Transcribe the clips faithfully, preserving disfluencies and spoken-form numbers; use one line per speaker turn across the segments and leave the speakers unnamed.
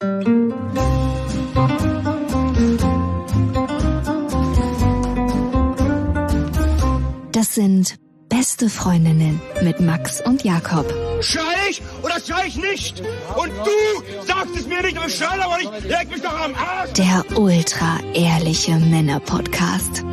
Das sind Beste Freundinnen mit Max und Jakob.
Schrei ich oder schrei ich nicht? Und du sagst es mir nicht, aber schrei aber nicht. Leg mich doch am Arsch.
Der ultra-ehrliche Männer-Podcast.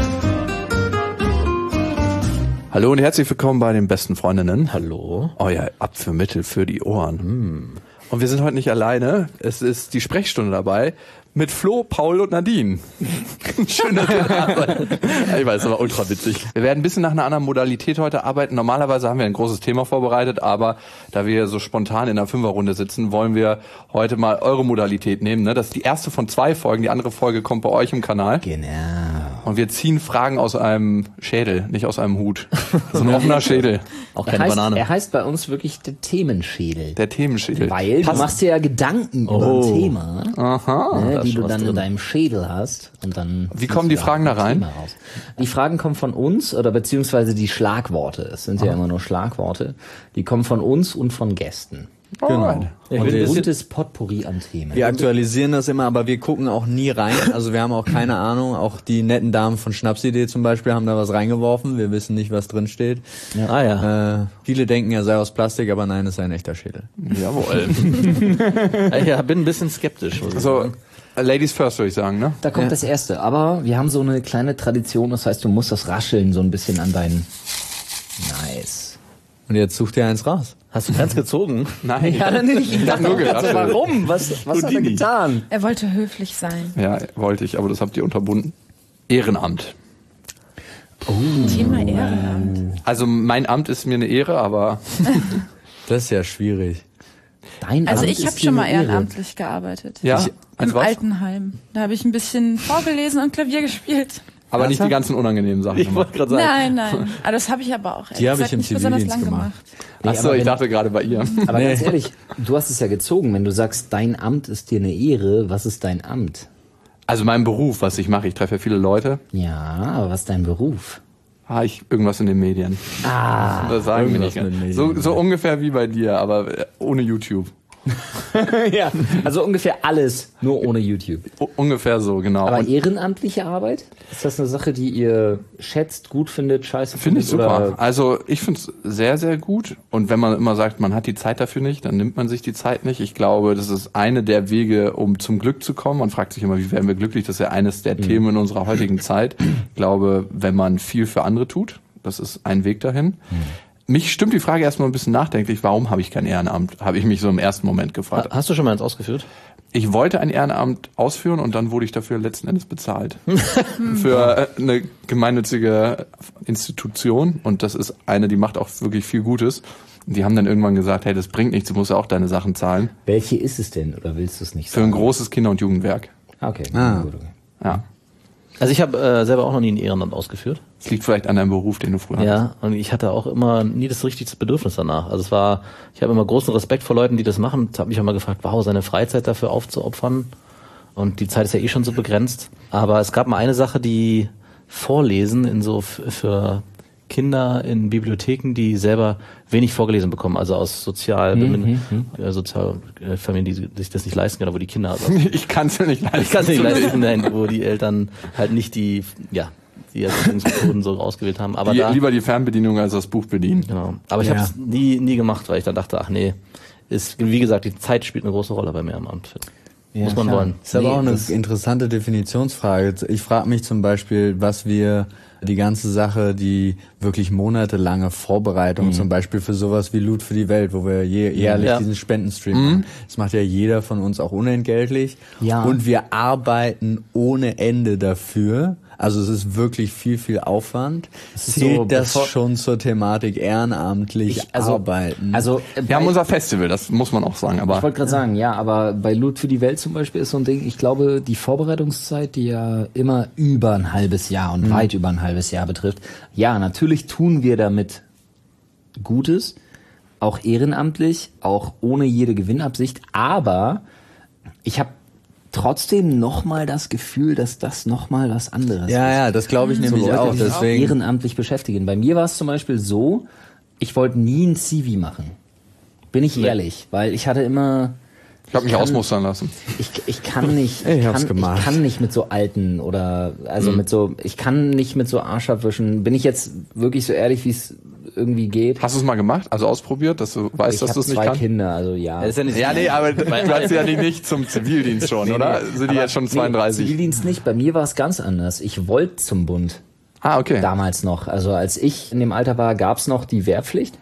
Hallo und herzlich willkommen bei den Besten Freundinnen.
Hallo.
Euer Apfelmittel für die Ohren. Hm. Und wir sind heute nicht alleine. Es ist die Sprechstunde dabei mit Flo, Paul und Nadine. Schön, dass ihr da seid. Ich weiß, aber ultra witzig. Wir werden ein bisschen nach einer anderen Modalität heute arbeiten. Normalerweise haben wir ein großes Thema vorbereitet, aber da wir so spontan in einer Fünferrunde sitzen, wollen wir heute mal eure Modalität nehmen. Ne? Das ist die erste von zwei Folgen. Die andere Folge kommt bei euch im Kanal.
Genau.
Und wir ziehen Fragen aus einem Schädel, nicht aus einem Hut. So ein offener Schädel.
Auch
Er
keine
heißt,
Banane.
er heißt bei uns wirklich der Themenschädel.
Der Themenschädel.
Weil
Passt.
du machst dir ja Gedanken
Oh.
über ein Thema,
Aha.
ne,
da ist
die
schon
du
was
dann in
drin.
deinem Schädel hast. Und dann
Wie kommen die
ziehst du
Fragen da
ein
rein?
Thema raus. Die Fragen kommen von uns, oder beziehungsweise die Schlagworte. Es sind ja immer nur Schlagworte. Die kommen von uns und von Gästen.
Alright.
Ich
Und
bin ein
ein
bisschen,
buntes Potpourri an Themen.
Wir aktualisieren das immer, aber wir gucken auch nie rein. Also wir haben auch keine Ahnung. Auch die netten Damen von Schnapsidee zum Beispiel haben da was reingeworfen. Wir wissen nicht, was drin steht.
Ja.
ah ja.
Äh, viele denken, er sei aus Plastik, aber nein, es sei ein echter Schädel.
Jawohl.
Ich ja, bin ein bisschen skeptisch. muss ich
So,
sagen.
Ladies first, würde ich sagen, ne?
Da kommt
Ja.
das Erste. Aber wir haben so eine kleine Tradition, das heißt, du musst das Rascheln so ein bisschen an deinen... Nice.
Und jetzt sucht ihr eins raus.
Hast du ganz gezogen?
Nein.
Ja, dann nicht. Ich dachte
nur
auch gerade so,
geraschelt.
warum? Was, was hat er getan?
Er wollte höflich sein.
Ja, wollte ich, aber das habt ihr unterbunden. Ehrenamt.
Thema Ehrenamt.
Also mein Amt ist mir eine Ehre, aber
Das ist ja schwierig.
Dein
Also
Amt
ich
ist
habe
dir
schon mal
eine Ehre.
ehrenamtlich gearbeitet.
ja,
Ich-
als
Im
was?
Altenheim. Da habe ich ein bisschen vorgelesen und Klavier gespielt.
Aber nicht die ganzen unangenehmen Sachen.
Ich wollte gerade sagen.
Nein, nein. Aber das habe ich aber auch.
Die
ehrlich
habe ich
gesagt,
im
nicht besonders
Zivildienst
lang
gemacht.
Ach so,
aber
ich
wenn-
dachte gerade bei ihr.
Aber ganz ehrlich, du hast es ja gezogen. Wenn du sagst, dein Amt ist dir eine Ehre, was ist dein Amt?
Also mein Beruf, was ich mache, ich treffe ja viele Leute.
Ja, aber was ist dein Beruf?
Ah, ich irgendwas in den Medien.
Ah,
Das sagen wir nicht.
irgendwas mit Medien.
So, so ungefähr wie bei dir, aber äh, ohne YouTube.
ja. Also ungefähr alles, nur ohne YouTube.
U- ungefähr so, genau.
Aber
Und
ehrenamtliche Arbeit? Ist das eine Sache, die ihr schätzt, gut findet, scheiße
finde ich
findet?
super.
Oder?
Also ich finde es sehr, sehr gut. Und wenn man immer sagt, man hat die Zeit dafür nicht, dann nimmt man sich die Zeit nicht. Ich glaube, das ist eine der Wege, um zum Glück zu kommen. Man fragt sich immer, wie werden wir glücklich? Das ist ja eines der Themen in unserer heutigen Zeit. Ich glaube, wenn man viel für andere tut, das ist ein Weg dahin. Mich stimmt die Frage erstmal ein bisschen nachdenklich, warum habe ich kein Ehrenamt? Habe ich mich so im ersten Moment gefragt.
Hast du schon mal eins ausgeführt?
Ich wollte ein Ehrenamt ausführen und dann wurde ich dafür letzten Endes bezahlt. Für äh, eine gemeinnützige Institution, und das ist eine, die macht auch wirklich viel Gutes. Und die haben dann irgendwann gesagt, hey, das bringt nichts, du musst ja auch deine Sachen zahlen.
Welche ist es denn? Oder willst du es nicht
Für ein
sagen?
großes Kinder- und Jugendwerk.
Ah, okay.
Ah.
Gut, okay.
Ja.
Also ich habe äh, selber auch noch nie ein Ehrenamt ausgeführt.
Das liegt vielleicht an deinem Beruf, den du früher hattest.
Ja, und ich hatte auch immer nie das richtige Bedürfnis danach. Also es war, ich habe immer großen Respekt vor Leuten, die das machen. Ich habe mich auch mal gefragt, wow, seine Freizeit dafür aufzuopfern. Und die Zeit ist ja eh schon so begrenzt. Aber es gab mal eine Sache, die Vorlesen in so f- für Kinder in Bibliotheken, die selber wenig vorgelesen bekommen, also aus sozial,
Mhm,
äh, sozial äh, Familien, die sich das nicht leisten können, wo die Kinder, also
Ich kann es ja nicht leisten.
ich kann es nicht leisten, nein, wo die Eltern halt nicht die, ja, die Erziehungsmethoden so ausgewählt haben. Aber
Die,
da,
lieber die Fernbedienung als das Buch bedienen.
genau. Aber ich
Ja.
habe es nie, nie gemacht, weil ich dann dachte, ach nee, ist, wie gesagt, die Zeit spielt eine große Rolle bei mir am Amt.
Ja,
Muss man
klar.
wollen.
Das ist aber
Nee,
auch eine
das-
interessante Definitionsfrage. Ich frage mich zum Beispiel, was wir die ganze Sache, die wirklich monatelange Vorbereitung, zum Beispiel für sowas wie Loot für die Welt, wo wir je, jährlich
Ja.
diesen Spendenstream machen. Das macht ja jeder von uns auch unentgeltlich.
Ja.
Und wir arbeiten ohne Ende dafür. Also es ist wirklich viel, viel Aufwand.
ist
Zählt
so,
das
bevor-
schon zur Thematik ehrenamtlich
Ich, also,
arbeiten?
Also, äh,
Wir haben
bei-
unser Festival, das muss man auch sagen.
Ich
Aber
wollte gerade sagen, ja, aber bei Loot für die Welt zum Beispiel ist so ein Ding, ich glaube, die Vorbereitungszeit, die ja immer über ein halbes Jahr und weit über ein halbes Jahr betrifft, ja, natürlich tun wir damit Gutes, auch ehrenamtlich, auch ohne jede Gewinnabsicht, aber ich habe trotzdem nochmal das Gefühl, dass das nochmal was anderes
ja,
ist.
ja, das glaube ich nämlich
Leute,
auch.
die sich
Deswegen
ehrenamtlich beschäftigen. Bei mir war es zum Beispiel so, ich wollte nie ein C V machen. Bin ich ehrlich, weil ich hatte immer
Ich habe mich
kann,
ausmustern lassen.
Ich, ich kann nicht,
Ich
ich,
hab's
kann,
gemacht.
ich kann nicht mit so alten oder also
Mhm.
mit so, ich kann nicht mit so Arsch abwischen. Bin ich jetzt wirklich so ehrlich, wie es irgendwie geht?
Hast du es mal gemacht? Also ausprobiert, dass du weißt,
Ich
dass
habe
du es nicht
zwei
kannst?
Kinder, also ja.
Das ist ja nicht
Ja, nee, aber du hast ja nicht, nicht zum Zivildienst schon, oder? Sind die
Aber
jetzt schon
nee,
zweiunddreißig?
Zivildienst nicht. Bei mir war es ganz anders. Ich wollte zum Bund.
Ah, okay.
Damals noch. Also als ich in dem Alter war, gab's noch die Wehrpflicht.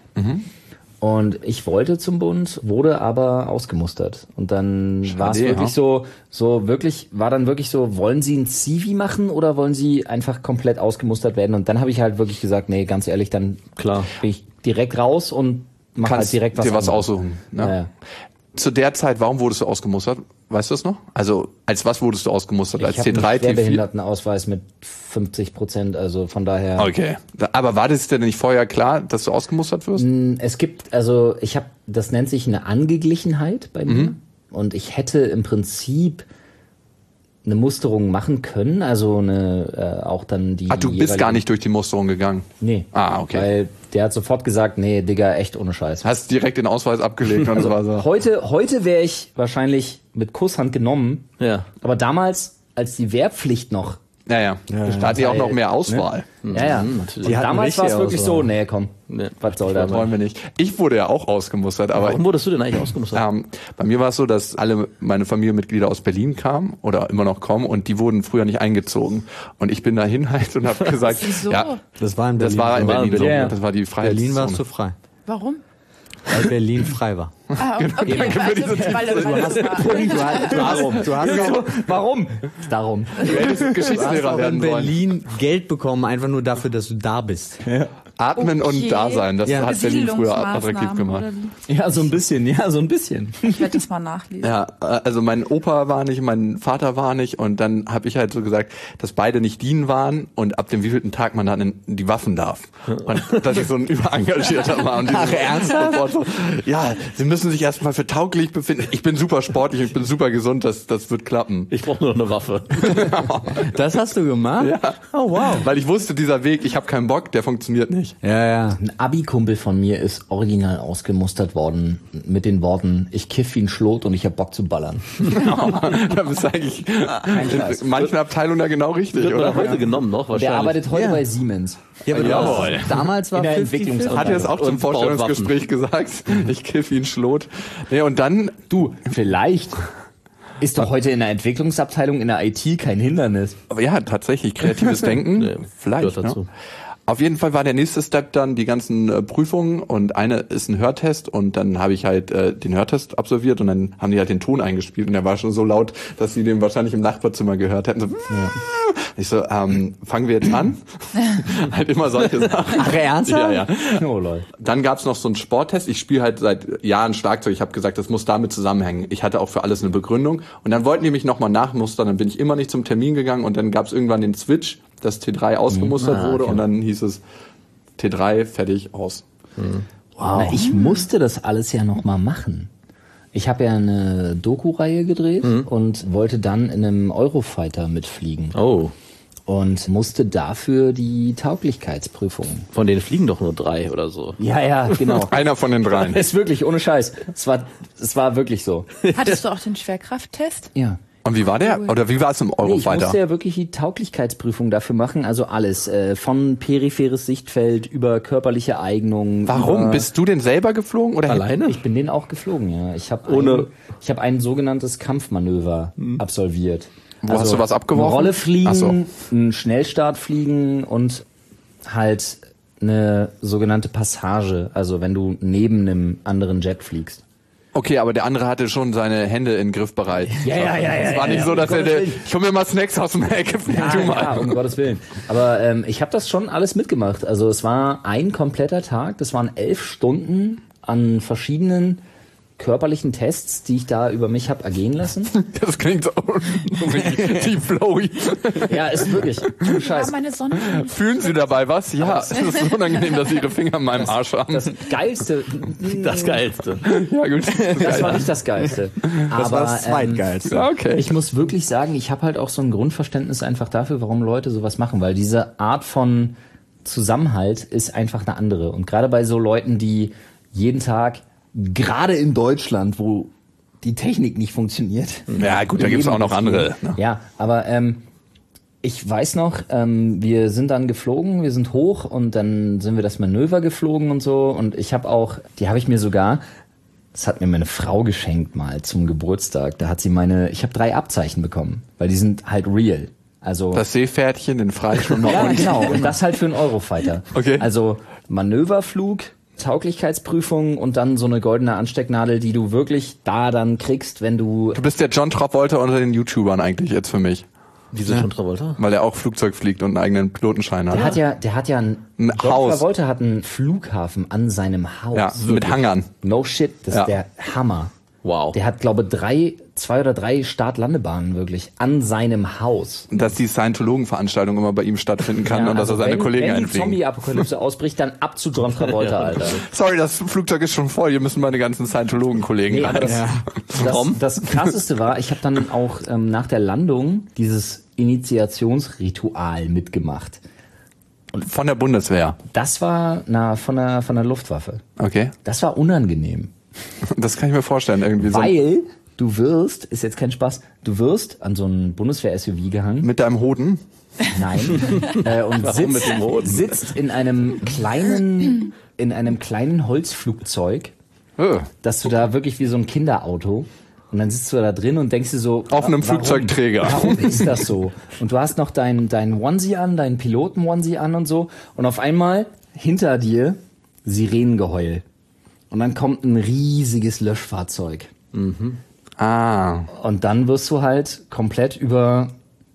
Und ich wollte zum Bund, wurde aber ausgemustert. Und dann war es wirklich
ja.
so, so wirklich, war dann wirklich so, wollen Sie ein Zivi machen oder wollen Sie einfach komplett ausgemustert werden? Und dann habe ich halt wirklich gesagt, nee, ganz ehrlich, dann
Klar.
bin ich direkt raus und mach halt
Kannst
direkt was
dir was
anderes.
aussuchen. Ne?
Ja, ja.
Zu der Zeit, warum wurdest du ausgemustert? Weißt du das noch? Also als was wurdest du ausgemustert?
Ich
Als
habe
T drei,
einen
T vier?
Schwerbehindertenausweis mit fünfzig Prozent, also von daher.
Okay. Aber war das denn nicht vorher klar, dass du ausgemustert wirst?
Es gibt, also ich habe, das nennt sich eine Angeglichenheit bei mir.
Mhm.
Und ich hätte im Prinzip eine Musterung machen können, also eine äh, auch dann die.
Ah, du bist
jeweilige-
gar nicht durch die Musterung gegangen.
Nee.
Ah, okay.
Weil der hat sofort gesagt, nee, Digga, echt ohne Scheiß.
Hast direkt den Ausweis abgelegt und so weiter.
Heute, heute wäre ich wahrscheinlich mit Kusshand genommen.
Ja.
Aber damals, als die Wehrpflicht noch.
Naja, da hat die auch noch mehr Auswahl.
Ja, ja.
natürlich.
Und
Die hatten
damals war es
richtig
wirklich
Auswahl.
so, nee, komm,
Nee.
was soll
Das
das?
wollen wir nicht. Ich wurde ja auch ausgemustert, aber
Warum wurdest du denn eigentlich ausgemustert?
Ähm, bei mir war es so, dass alle meine Familienmitglieder aus Berlin kamen oder immer noch kommen und die wurden früher nicht eingezogen. Und ich bin dahin halt und habe gesagt,
Wieso?
ja,
Das war in
das
Berlin.
war in
War in
Berlin so.
Berlin. Ja.
Das war die Freiheitszone.
Berlin warst du frei.
Warum?
Weil Berlin frei war.
Ah, okay. okay. Also, weil, weil das war.
Warum? Du hast auch
Warum? Darum.
Du hättest Geschichtslehrer
in
werden sollen.
Berlin Geld bekommen, einfach nur dafür, dass du da bist.
Atmen
Okay.
und Dasein, das
Ja.
hat Berlin früher attraktiv
Besiedlungsmaßnahmen
gemacht.
oder wie?
Ja, so ein bisschen, ja, so ein bisschen.
Ich werde das mal nachlesen.
Ja, äh, also mein Opa war nicht, mein Vater war nicht und dann habe ich halt so gesagt, dass beide nicht dienen waren und ab dem wievielten Tag man dann in die Waffen darf. Und dass ich so ein überengagierter war. Und Ach, ernsthaft? So, ja, sie müssen sich erstmal für tauglich befinden. Ich bin super sportlich, ich bin super gesund, das, das wird klappen.
Ich brauche nur eine Waffe.
Das hast du gemacht?
Ja.
Oh, wow.
Weil ich wusste, dieser Weg, ich habe keinen Bock, der funktioniert nicht.
Ja, ja.
Ein Abi-Kumpel von mir ist original ausgemustert worden mit den Worten, ich kiff wie ein Schlot und ich hab Bock zu ballern.
Da bist du eigentlich
Scheiß.
in manchen Abteilungen da genau richtig,
Wird
oder?
man heute genommen noch wahrscheinlich.
Der arbeitet heute
Ja.
bei Siemens.
Ja, aber
Jawohl.
du hast, damals war
In der
fünfzig
Entwicklungsarbeit.
Hat er es auch zum
Und baut
Vorstellungsgespräch gesagt? Ich kiff wie ein Schlot. Nee, und dann,
Du, vielleicht ist doch heute in der Entwicklungsabteilung in der I T kein Hindernis.
aber ja, tatsächlich, kreatives Denken,
Nee,
vielleicht.
gehört dazu.
Ne? Auf jeden Fall war der nächste Step dann die ganzen äh, Prüfungen und eine ist ein Hörtest und dann habe ich halt äh, den Hörtest absolviert und dann haben die halt den Ton eingespielt und der war schon so laut, dass sie den wahrscheinlich im Nachbarzimmer gehört hätten. So, ich so, ähm, fangen wir jetzt an? Halt immer solche Sachen.
Ach, ernsthaft?
Ja, ja.
Oh, lol.
Dann gab's noch so einen Sporttest. Ich spiele halt seit Jahren Schlagzeug. Ich habe gesagt, das muss damit zusammenhängen. Ich hatte auch für alles eine Begründung. Und dann wollten die mich nochmal nachmustern. Dann bin ich immer nicht zum Termin gegangen. Und dann gab's irgendwann den Switch, dass T drei ausgemustert
Ah,
wurde.
okay.
Und dann hieß es T drei, fertig, aus.
Na, ich musste das alles ja noch mal machen. Ich habe ja eine Doku-Reihe gedreht und wollte dann in einem Eurofighter mitfliegen
Oh,
und musste dafür die Tauglichkeitsprüfung.
von denen fliegen doch nur drei oder so.
Ja, ja, genau.
Einer von den dreien.
Ist wirklich, ohne Scheiß. Es war, es war wirklich so.
Hattest du auch den Schwerkrafttest?
Ja.
Und wie war der? Oder wie war es im
Nee, ich
Eurofighter?
musste ja wirklich die Tauglichkeitsprüfung dafür machen, also alles. Äh, von peripheres Sichtfeld über körperliche Eignung.
Warum?
Über,
Bist du denn selber geflogen? Oder
Alleine?
Ich bin den auch geflogen, ja. Ich habe
Ohne-
ein, ich hab ein sogenanntes Kampfmanöver absolviert.
Wo hast du was abgeworfen?
Eine Rolle fliegen,
Ach so.
einen Schnellstart fliegen und halt eine sogenannte Passage, also wenn du neben einem anderen Jet fliegst.
Okay, aber der andere hatte schon seine Hände in griffbereit.
Ja, ja, ja, ja,
Es war
ja,
nicht
ja,
so,
um
dass er,
Gottes
der,
Willen.
ich hol mir mal Snacks aus der Ecke, flieg
Ja,
du
ja,
mal.
um Gottes Willen. Aber ähm, ich habe das schon alles mitgemacht. Also es war ein kompletter Tag, das waren elf Stunden an verschiedenen körperlichen Tests, die ich da über mich habe ergehen lassen.
Das klingt so deep flowy.
Ja, ist wirklich. Du
Ja,
Scheiß.
meine Sonne.
Fühlen Sie dabei was? Ja, es ist unangenehm, dass Sie Ihre Finger in meinem Arsch haben.
Das Geilste.
Das Geilste.
Ja, gut.
Das war nicht das Geilste.
Das war
Aber,
das
ähm,
Zweitgeilste.
Okay.
Ich muss wirklich sagen, ich habe halt auch so ein Grundverständnis einfach dafür, warum Leute sowas machen, weil diese Art von Zusammenhalt ist einfach eine andere. Und gerade bei so Leuten, die jeden Tag, gerade in Deutschland, wo die Technik nicht funktioniert.
Ja, gut, da gibt's auch noch andere. Ne?
Ja, aber ähm, ich weiß noch, ähm, wir sind dann geflogen, wir sind hoch und dann sind wir das Manöver geflogen und so. Und ich habe auch, die habe ich mir sogar, das hat mir meine Frau geschenkt mal zum Geburtstag. Da hat sie meine, ich habe drei Abzeichen bekommen, weil die sind halt real. Also
Das Seepferdchen, den Freischwimmer
ja,
und
genau. Und das halt für einen Eurofighter.
Okay.
Also Manöverflug, Tauglichkeitsprüfung und dann so eine goldene Anstecknadel, die du wirklich da dann kriegst, wenn du...
Du bist der John Travolta unter den YouTubern eigentlich jetzt für mich.
Wieso John Travolta?
Weil er auch Flugzeug fliegt und einen eigenen Pilotenschein hat.
Der hat ja, der hat ja ein,
Ein
John
Haus.
Travolta hat einen Flughafen an seinem Haus.
Ja, mit Hangern.
No shit, das
Ja.
ist der Hammer.
Wow.
Der hat, glaube drei, zwei oder drei Start-Landebahnen wirklich an seinem Haus.
Dass die Scientologen-Veranstaltung immer bei ihm stattfinden kann
Ja,
und dass
also
er seine
wenn,
Kollegen
wenn die
einfliegen.
Zombie-Apokalypse ausbricht, dann ab zu John Travolta, Alter.
Sorry, das Flugzeug ist schon voll. Hier müssen meine ganzen Scientologen-Kollegen
Nee,
rein.
aber das, das, das Krasseste war, ich habe dann auch ähm, nach der Landung dieses Initiationsritual mitgemacht.
Von der Bundeswehr.
Das war na, von, der, von der Luftwaffe.
Okay.
Das war unangenehm.
Das kann ich mir vorstellen. Irgendwie so
Weil du wirst, ist jetzt kein Spaß, du wirst an so einen Bundeswehr-S U V gehangen.
mit deinem Hoden.
Nein. äh, und sitzt, sitzt in einem kleinen, in einem kleinen Holzflugzeug,
Oh.
dass du da wirklich wie so ein Kinderauto und dann sitzt du da drin und denkst dir so...
Auf einem
warum,
Flugzeugträger.
Warum ist das so? Und du hast noch deinen dein Onesie an, deinen Piloten-Onesie an und so und auf einmal hinter dir Sirenengeheul. Und dann kommt ein riesiges Löschfahrzeug.
Ah.
Und dann wirst du halt komplett über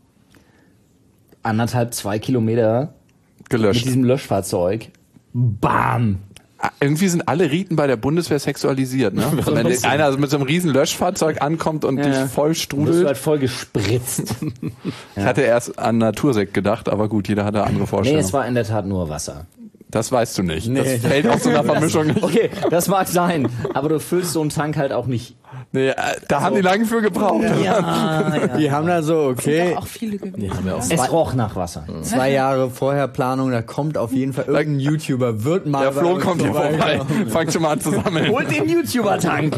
anderthalb, zwei Kilometer mit
Gelöscht.
diesem Löschfahrzeug. Bam!
Ah, irgendwie sind alle Riten bei der Bundeswehr sexualisiert, ne?
So ein
Wenn
bisschen.
einer mit so einem riesen Löschfahrzeug ankommt und
Ja.
dich voll
Du wirst
strudelt.
halt voll gespritzt.
Ich hatte erst an Natursekt gedacht, aber gut, jeder hatte andere
Nee,
Vorstellungen.
es war in der Tat nur Wasser.
Das weißt du nicht. Das fällt aus so einer Vermischung nicht.
Okay, das mag sein, aber du füllst so einen Tank halt auch nicht.
Nee, äh, da haben die lange für gebraucht.
Ja,
Die haben da so, okay,
Auch viele gewesen.
Die haben ja auch
es roch nach Wasser.
zwei Jahre vorher Planung, da kommt auf jeden Fall irgendein YouTuber, wird mal...
Der Flo
bei uns
kommt hier vorbei. Fangt schon mal an zu sammeln.
Holt den YouTuber-Tank!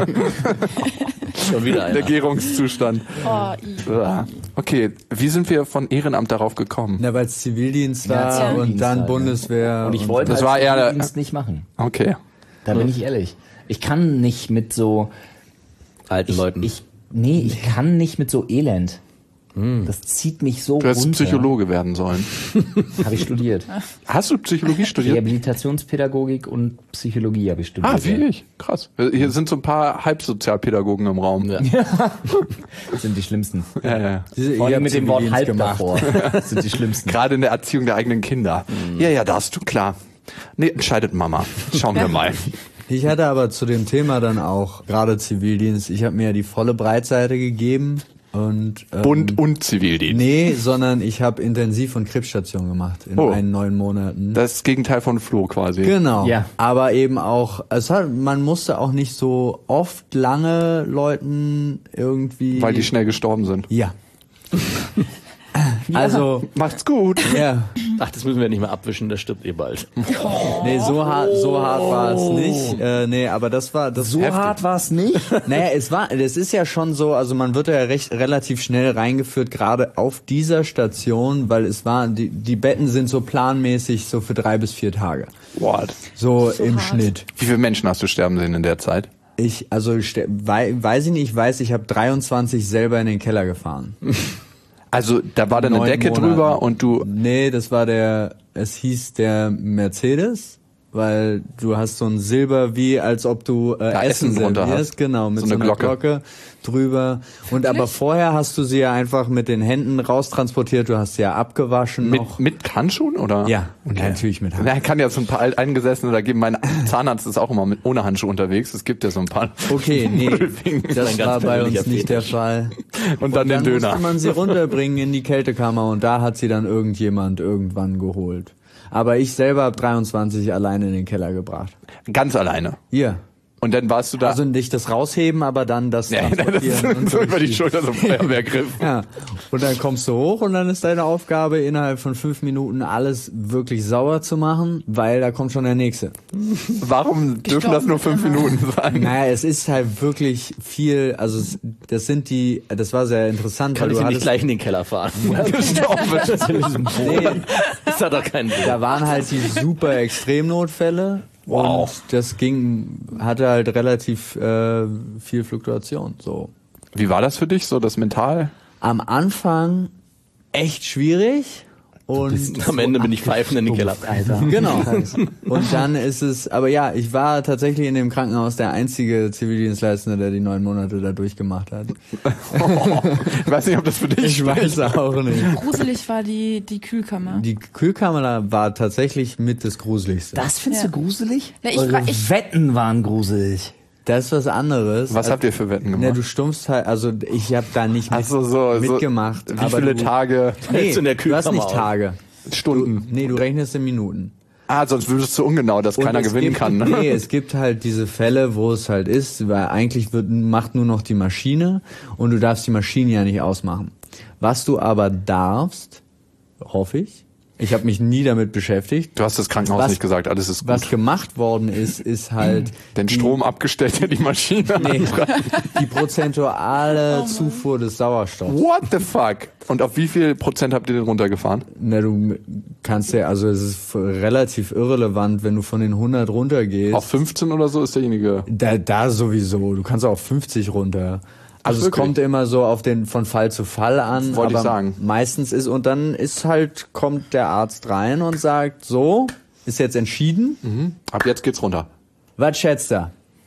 schon wieder
Der
einer.
Gärungszustand.
Oh, i.
Ja. Okay, wie sind wir von Ehrenamt darauf gekommen?
Na, weil es Zivildienst war
Zivildienst
und dann
halt, ne?
Bundeswehr.
Und ich wollte
Das
halt
war eher-
Zivildienst nicht machen.
Okay.
Da bin ich ehrlich. Ich kann nicht mit so...
Alten
Ich,
Leuten.
ich, nee, ich kann nicht mit so Elend. Das zieht mich so
Du hättest
runter.
Psychologe werden sollen.
Habe ich studiert.
Hast du Psychologie studiert?
Rehabilitationspädagogik und Psychologie habe ich studiert.
Ah, wie ich. Krass. Hier sind so ein paar Halbsozialpädagogen im Raum.
Ja.
Das sind die schlimmsten.
Ja, ja.
Diese-
Vor
ihr
allem
habt
mit dem Wort
Zivildienst
halb
gemacht.
davor. Das sind die schlimmsten.
Gerade in der Erziehung der eigenen Kinder. Ja, ja, da hast du klar. Nee, entscheidet Mama. Schauen wir mal.
Ich hatte aber zu dem Thema dann auch, gerade Zivildienst, ich habe mir ja die volle Breitseite gegeben und... Ähm,
Bund und Zivildienst.
Nee, sondern ich habe Intensiv- und Krebsstation gemacht in
Oh.
einen neun Monaten.
Das ist das Gegenteil von Flo quasi.
Genau.
Ja.
Aber eben auch, es hat, man musste auch nicht so oft lange Leuten irgendwie...
Weil die schnell gestorben sind.
Ja. Also,
Macht's gut.
ja.
Ach, das müssen wir nicht mehr abwischen, das stirbt eh bald.
Nee, so hart, so hart war es nicht. Äh, nee, aber das war das
So hart war es nicht.
Naja, es war, das ist ja schon so, also man wird ja recht relativ schnell reingeführt, gerade auf dieser Station, weil es war, die, die Betten sind so planmäßig so für drei bis vier Tage.
What?
So,
So
im
hart.
Schnitt.
Wie viele Menschen hast du sterben sehen in der Zeit?
Ich, also ste- wei, weiß ich nicht, ich weiß, ich habe dreiundzwanzig selber in den Keller gefahren.
Also da war dann eine
Neun
Decke
Monaten.
drüber und du...
Nee, das war der, es hieß der Mercedes, weil du hast so ein Silber, wie als ob du äh,
Da
Essen
Essen drunter
servierst,
hast.
genau, mit
So
so,
eine
einer
Glocke.
Glocke, drüber. Und aber vorher hast du sie ja einfach mit den Händen raustransportiert, du hast sie ja abgewaschen noch.
Mit, mit Handschuhen oder?
Ja, natürlich mit Handschuhen.
Na, kann ja so ein paar Alteingesessene da geben. Mein Zahnarzt ist auch immer mit ohne Handschuhe unterwegs. Es gibt ja so ein paar.
Okay, nee, das
ein ganz
war bei uns
persönlicher
nicht der
Fetisch.
Fall.
Und dann den Döner.
musste man sie runterbringen in die Kältekammer und da hat sie dann irgendjemand irgendwann geholt. Aber ich selber habe dreiundzwanzig alleine in den Keller gebracht.
Ganz alleine.
Hier.
Und dann warst du da.
Also nicht das rausheben, aber dann das
ja, das
transportieren und
so über die Schulter so ein Feuerwehrgriff.
Ja. Und dann kommst du hoch und dann ist deine Aufgabe, innerhalb von fünf Minuten alles wirklich sauber zu machen, weil da kommt schon der nächste.
Warum dürfen das nur fünf Minuten sein?
Naja, es ist halt wirklich viel, also es, das sind die, das war sehr interessant,
Kann
weil
ich
du
ihn nicht
hattest,
gleich in den Keller fahren?
nee,
Das hat doch keinen Sinn.
da waren halt die super Extremnotfälle.
Wow.
Und das ging, hatte halt relativ äh, viel Fluktuation. So.
Wie war das für dich, so das mental?
Am Anfang echt schwierig. Und
Am Ende bin ich pfeifend in den Keller.
Alter.
genau. Und dann ist es, aber ja, ich war tatsächlich in dem Krankenhaus der einzige Zivildienstleistende, der die neun Monate da durchgemacht hat.
Oh, ich weiß nicht, ob das für dich
Ich weiß auch nicht.
Gruselig war die, die Kühlkammer.
Die Kühlkammer war tatsächlich mit das Gruseligste.
Das findest
Ja.
du gruselig?
Na, ich
Eure
war- ich-
Wetten waren gruselig.
Das ist was anderes.
Was habt ihr für Wetten gemacht?
Ne, du stumpfst halt, also ich habe da nicht
Ach
mit,
so, so,
mitgemacht.
So, wie
aber
viele
du,
Tage,
Nee,
Hältst du in der
du hast
Kühlkammer
nicht
auf?
Tage.
Stunden?
Nee, du rechnest in Minuten.
Ah, sonst würdest du ungenau, dass
Und
keiner
es
gewinnen
gibt,
kann. Ne?
Nee, es gibt halt diese Fälle, wo es halt ist, weil eigentlich wird, macht nur noch die Maschine und du darfst die Maschine ja nicht ausmachen. Was du aber darfst, hoffe ich, ich habe mich nie damit beschäftigt.
Du hast das Krankenhaus
Was-
nicht gesagt, alles ist gut.
Was gemacht worden ist, ist halt
Den Strom abgestellt, der die Maschine
nee,
antreibt.
die prozentuale Zufuhr des Sauerstoffs.
What the fuck? Und auf wie viel Prozent habt ihr den runtergefahren?
Na, du kannst ja, also es ist relativ irrelevant, wenn du von den hundert runtergehst.
Auf fünfzehn oder so ist derjenige.
Da, da sowieso. Du kannst auch auf fünfzig runter. Also es
wirklich?
kommt immer so auf den von Fall zu Fall an.
Wollte ich
aber
sagen.
Meistens ist und dann ist halt kommt der Arzt rein und sagt so, ist jetzt entschieden.
Mhm. Ab jetzt geht's runter.
Was schätzt er?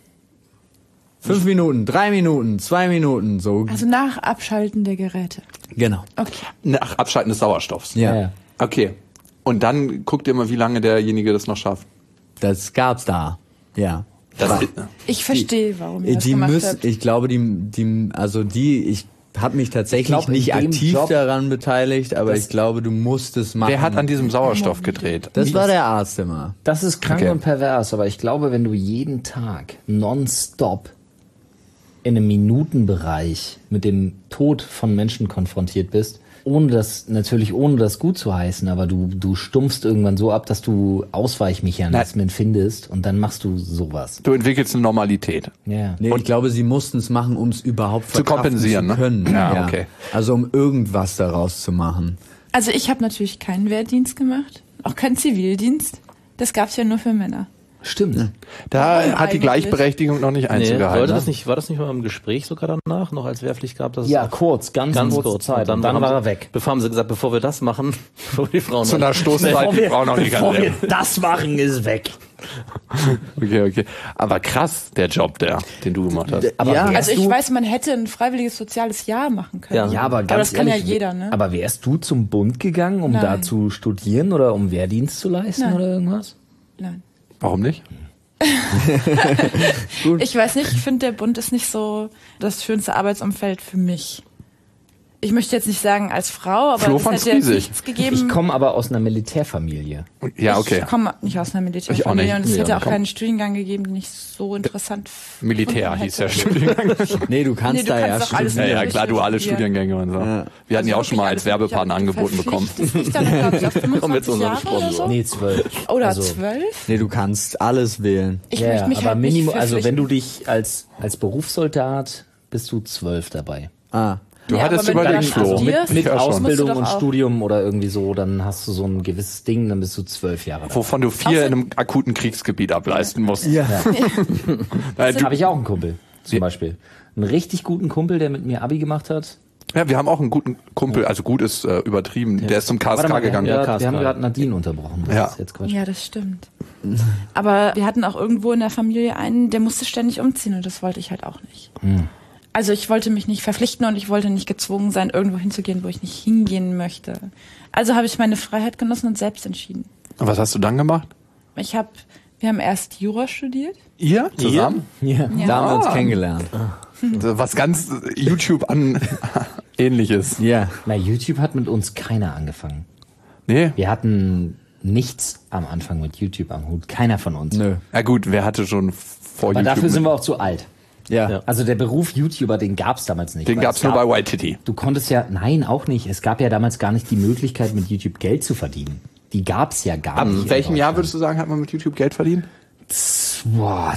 Fünf Minuten, drei Minuten, zwei Minuten, so.
Also nach Abschalten der Geräte.
Genau.
Okay.
Nach Abschalten des Sauerstoffs.
Ja,
Ja, ja.
Okay. Und dann guckt ihr mal, wie lange derjenige das noch schafft.
das gab's da. Ja.
Das
Aber-
Ich verstehe, warum ihr das
die
gemacht
müssen,
habt.
ich glaube, die, die, also die, ich habe mich tatsächlich
Ich glaub, in
nicht
dem
aktiv
Job-
daran beteiligt, aber
Das-
ich glaube, du musst es machen.
Wer hat an diesem Sauerstoff gedreht?
Das war der Arzt immer.
Das ist krank
Okay.
und pervers, aber ich glaube, wenn du jeden Tag nonstop in einem Minutenbereich mit dem Tod von Menschen konfrontiert bist, ohne das, natürlich ohne das gut zu heißen, aber du, du stumpfst irgendwann so ab, dass du Ausweichmechanismen findest und dann machst du sowas.
Du entwickelst eine Normalität.
Ja.
Nee, ich glaube, sie mussten es machen, um es überhaupt
Zu
verkraften
kompensieren,
zu
ne?
können.
Ja, okay.
Also um irgendwas daraus zu machen.
Also ich habe natürlich keinen Wehrdienst gemacht, auch keinen Zivildienst. Das gab's ja nur für Männer.
Stimmt.
Da
Warum
hat die
eigentlich?
Gleichberechtigung noch nicht Einzug
Nee,
gehalten.
wollte
ne?
das nicht, war das nicht mal im Gespräch sogar danach, noch als Wehrpflicht gab? Dass es
Ja,
auch-
kurz, ganz,
ganz
kurze
kurz.
Zeit. Und dann,
haben
war
sie-
er weg.
Bevor haben sie gesagt, bevor wir das machen, bevor die Frauen
Zu einer Stoßzeit, die Frau noch nicht
bevor
ganz
wir das machen, ist weg.
Okay, okay. Aber krass, der Job, der, den du gemacht hast.
Aber
Ja.
wärst
Also ich
du,
weiß, man hätte ein freiwilliges soziales Jahr machen können.
Ja.
Ja, aber ganz
aber das kann
ehrlich,
ja jeder, ne?
Aber wärst du zum Bund gegangen, um
Nein.
da zu studieren oder um Wehrdienst zu leisten
Nein.
oder irgendwas?
Nein.
Warum nicht?
Ich weiß nicht, ich finde, der Bund ist nicht so das schönste Arbeitsumfeld für mich. Ich möchte jetzt nicht sagen als Frau, aber
Flo
es
fand's
hätte jetzt
riesig.
nichts gegeben.
Ich komme aber aus einer Militärfamilie.
Ja, okay.
Ich komme nicht aus einer
Ich auch
Militärfamilie
nicht.
und es
Nee,
hätte
auch
auch keinen Studiengang gegeben, den ich so interessant
Militär
gefunden
hieß der
hätte.
Studiengang.
Nee, du kannst
Nee, du
da
kannst
ja
doch alles
Ja,
studieren.
ja, klar, duale
studieren.
Studiengänge und so.
Ja.
Wir hatten ja auch
Also
schon mal
wirklich
als
alles
Werbepartner
mögliche.
angeboten bekommen.
Verpflichtet sich dann, glaube ich, auf
Kommen wir
fünfundzwanzig
zu unserem
Jahre oder so.
Nee, zwölf.
Oder
Also,
zwölf?
Nee, du kannst alles wählen.
Ich
ja,
möchte mich
aber
halt nicht
Minimum, also wenn
verpflichten.
du dich als, als Berufssoldat bist du zwölf dabei.
Ah.
Du
Ja,
hattest
aber wenn du
überlegt,
dann
Flo.
studierst,
Mit
Ja, schon.
Ausbildung
Musst du
und
doch auch.
Studium oder irgendwie so, dann hast du so ein gewisses Ding, dann bist du zwölf Jahre dabei.
Wovon du vier in einem akuten Kriegsgebiet ableisten musst.
Ja.
Nein, du,
Habe ich auch einen Kumpel, zum
Ja.
Beispiel. Einen richtig guten Kumpel, der mit mir Abi gemacht hat.
ja, wir haben auch einen guten Kumpel, also gut ist äh, übertrieben, der ist zum K S
Warte
K
mal, wir haben
gegangen.
Ja,
grad-
K S K.
wir haben gerade Nadine unterbrochen. Das
Ja.
ist jetzt Quatsch.
Ja, das stimmt. Aber wir hatten auch irgendwo in der Familie einen, der musste ständig umziehen und das wollte ich halt auch nicht. Also ich wollte mich nicht verpflichten und ich wollte nicht gezwungen sein, irgendwo hinzugehen, wo ich nicht hingehen möchte. Also habe ich meine Freiheit genossen und selbst entschieden.
Und was hast du dann gemacht?
Ich habe, wir haben erst Jura studiert.
Ihr zusammen?
Ja.
Ja.
Da haben wir uns kennengelernt.
Also was ganz äh, YouTube an ähnliches.
Ja.
Na, YouTube hat mit uns keiner angefangen.
Nee,
Wir hatten nichts am Anfang mit YouTube am Hut. Keiner von uns.
Nö.
Ja gut, wer hatte schon vor
Aber
YouTube?
dafür sind
mit-
wir auch zu alt.
Ja.
Ja.
Also der Beruf YouTuber, den gab's damals nicht.
Den
weil
gab's
es
nur
gab-
bei White Titty.
Du konntest ja, nein, auch nicht. Es gab ja damals gar nicht die Möglichkeit, mit YouTube Geld zu verdienen. Die gab's ja gar
Ab
nicht. in
welchem Jahr
Deutschland.
würdest du sagen, hat man mit YouTube Geld verdient?
Boah,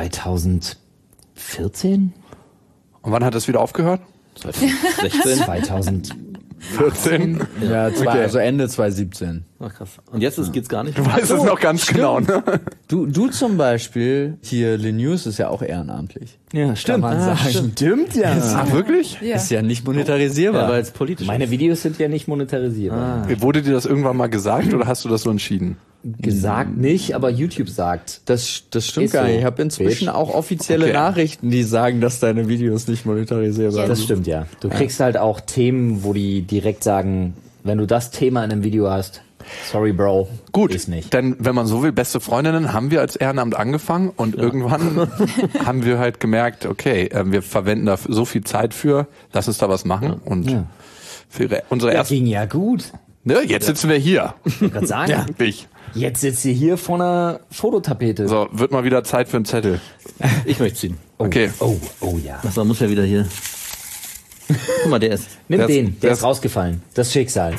zweitausendvierzehn?
Und wann hat das wieder aufgehört?
zweitausendsechzehn.
zweitausend.
vierzehn.
Ja, zwei,
Okay.
also Ende zwanzig siebzehn.
Ach, krass. Und jetzt ist, geht's gar nicht.
Du weißt es noch ganz genau, ne?
Du, du zum Beispiel, hier, Linus ist ja auch ehrenamtlich.
Ja,
Kann man sagen.
Stimmt, ja.
Ach, wirklich?
Ja.
Ist ja nicht monetarisierbar.
Ja, weil es politisch
Meine
ist.
Videos sind ja nicht monetarisierbar.
Wurde dir das irgendwann mal gesagt oder hast du das so entschieden?
Gesagt nicht, aber YouTube sagt.
Das, das stimmt
Ist
gar
so.
nicht. Ich habe inzwischen
Bitch.
auch offizielle
Okay.
Nachrichten, die sagen, dass deine Videos nicht monetarisierbar
Das
sind.
stimmt, ja. Du kriegst halt auch Themen, wo die direkt sagen, wenn du das Thema in einem Video hast, sorry, Bro.
Gut,
Ist nicht.
denn wenn man so will, beste Freundinnen, haben wir als Ehrenamt angefangen und irgendwann haben wir halt gemerkt, okay, äh, wir verwenden da so viel Zeit für, lass uns da was machen und
Ja.
für ihre, unsere
Das
erste,
ging ja gut.
ne, jetzt sitzen wir hier.
Ich wollte gerade sagen,
Ich.
jetzt sitzt ihr hier vor einer Fototapete.
So, wird mal wieder Zeit für einen Zettel.
Ich möchte ziehen.
Oh,
Okay.
Oh, oh ja.
Was, man muss ja wieder hier. Guck mal, der ist.
Nimm
Das-
den, der
das-
ist rausgefallen. Das Schicksal.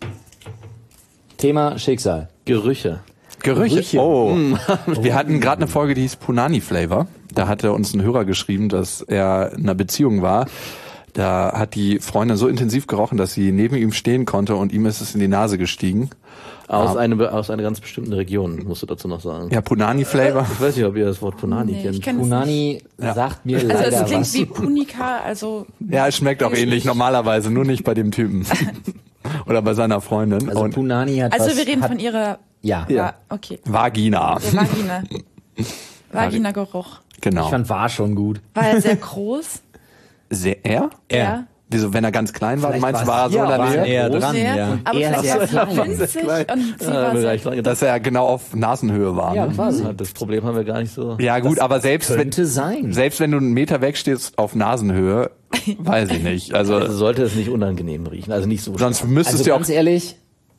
Thema Schicksal.
Gerüche.
Gerüche.
Gerüche.
Oh. Wir hatten gerade eine Folge, die hieß Punani Flavor. Da hatte uns ein Hörer geschrieben, dass er in einer Beziehung war. Da hat die Freundin so intensiv gerochen, dass sie neben ihm stehen konnte und ihm ist es in die Nase gestiegen.
Aus,
Ah.
eine, aus einer ganz bestimmten Region, musst du dazu noch sagen.
Ja, Punani Flavor.
Ich weiß nicht, ob ihr das Wort Punani
Nee, ich
kennt.
kenn das nicht.
Punani sagt mir
Also
leider
es klingt
was.
wie Punika, also
Ja, es schmeckt auch ähnlich, normalerweise, nur nicht bei dem Typen. Oder bei seiner Freundin.
Also
und
Punani hat
also
was,
wir reden
hat,
von ihrer
Ja,
ja. okay.
Vagina.
Der Vagina. Vagina-Geruch.
Genau.
ich fand war schon gut.
War er sehr groß?
Sehr, er?
Ja.
Wieso, wenn er ganz klein war, du
Vielleicht
meinst,
war's
war er so in
hier,
der
war
Nähe?
er
Eher
groß,
dran,
Sehr,
ja.
aber
Er
vielleicht
ist
war
sehr
er winzig und sie
Ja,
war
wir
sehr
gleich lang gedacht.
Dass er genau auf Nasenhöhe war.
Ja,
Ne?
quasi.
Das Problem haben wir gar nicht so.
Ja gut, aber selbst wenn,
Könnte sein.
selbst wenn du einen Meter wegstehst auf Nasenhöhe, weiß ich nicht. Also,
Also sollte es nicht unangenehm riechen. Also nicht so.
sonst müsstest
Also
du ja auch,
ganz ehrlich,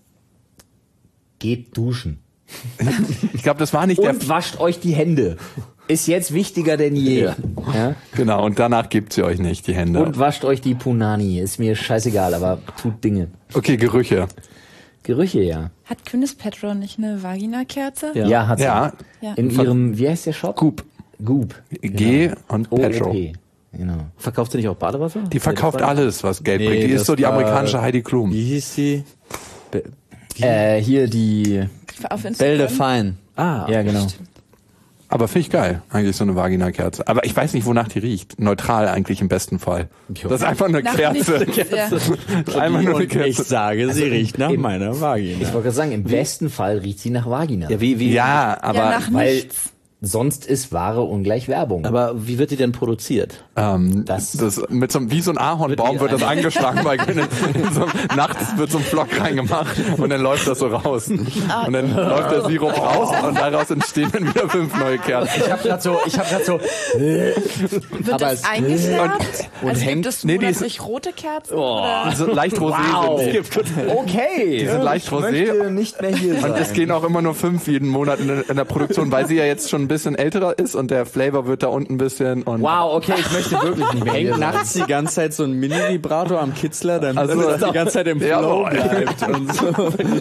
geht duschen.
ich glaube, das war nicht der,
Und wascht euch die Hände. Ist jetzt wichtiger denn je.
Ja.
Ja?
genau, und danach gibt's ihr euch nicht, die Hände.
Und wascht euch die Punani. Ist mir scheißegal, aber tut Dinge.
Okay, Gerüche.
Gerüche, ja.
Hat Gwyneth Paltrow nicht eine Vagina-Kerze?
Ja.
Ja, hat sie.
Ja,
Ja.
In ihrem, wie heißt der Shop?
Goop.
Goop.
G und
O O
Petro.
P. Genau.
Verkauft sie nicht auch Badewasser?
Die verkauft alles, was Geld
Nee,
bringt. Die ist
das
so die
war-
amerikanische Heidi Klum.
Wie hieß die? Be
Äh, hier die,
Auf
Belle
Instagram?
de Fine.
Ah,
ja genau.
Aber finde ich geil, eigentlich so eine Vagina-Kerze. Aber ich weiß nicht, wonach die riecht. Neutral eigentlich im besten Fall. Das ist einfach eine
Nach
Kerze.
nichts, ja.
Einmal nur eine
Und ich
Kerze.
sage, sie riecht nach
im-
meiner
Ich
Vagina.
wollte gerade sagen, im besten Fall riecht sie nach Vagina.
Ja, wie, wie,
Ja, aber
ja, nach
weil
nichts.
sonst ist Ware ungleich Werbung.
aber wie wird die denn produziert?
ähm, das,
Das-
mit so einem, wie so ein Ahornbaum wird das angeschlagen bei Gwyneth. So, nachts wird so ein Flock reingemacht und dann läuft das so raus. Und dann läuft der Sirup raus und daraus entstehen dann wieder fünf neue Kerzen.
ich habe gerade so, ich habe gerade so.
Wird
aber
das
es-
eingefärbt?
und
also
hängt-
gibt es
nee, die ist-
monatlich rote Kerzen? oder?
So leicht rosé sind die.
Okay.
Die sind leicht rosé.
nicht mehr hier
Und es gehen auch immer nur fünf jeden Monat in der, in der Produktion, weil sie ja jetzt schon ein bisschen älterer ist und der Flavor wird da unten ein bisschen und
Wow, okay, ich möchte wirklich nicht mehr hier
Hängt
sein.
nachts die ganze Zeit so ein Mini-Vibrator am Kitzler, damit
Also,
das die ganze Zeit im
ja,
Flow
boah.
bleibt. Und so.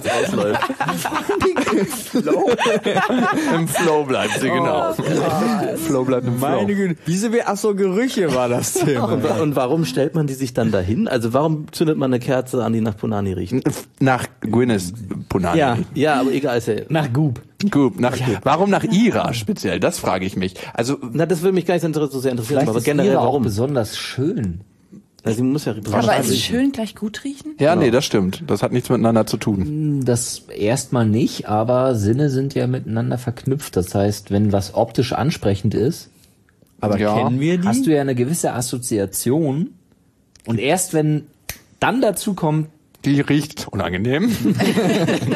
im Flow bleibt sie, genau. Flow bleibt im Flow.
Meine Güte. Wieso wir, ach so, Gerüche war das Thema.
Und, wa- und warum stellt man die sich dann dahin? Also warum zündet man eine Kerze an, die nach Punani riecht?
Nach Gwyneth Punani.
Ja.
Ja, aber egal, ist ja.
Nach Goop.
Gut, nach, warum nach Ira speziell? Das frage ich mich. Also,
Na, das würde mich gar nicht so inter- so sehr interessieren,
Vielleicht
aber
ist
generell
ihre auch
warum?
besonders schön.
Na, sie muss ja
Aber ist schön gleich gut riechen?
ja, nee, das stimmt. Das hat nichts miteinander zu tun.
Das erstmal nicht, aber Sinne sind ja miteinander verknüpft. Das heißt, wenn was optisch ansprechend ist,
Aber
Ja.
kennen wir die?
hast du ja eine gewisse Assoziation. Und erst wenn dann dazu kommt,
Die riecht unangenehm.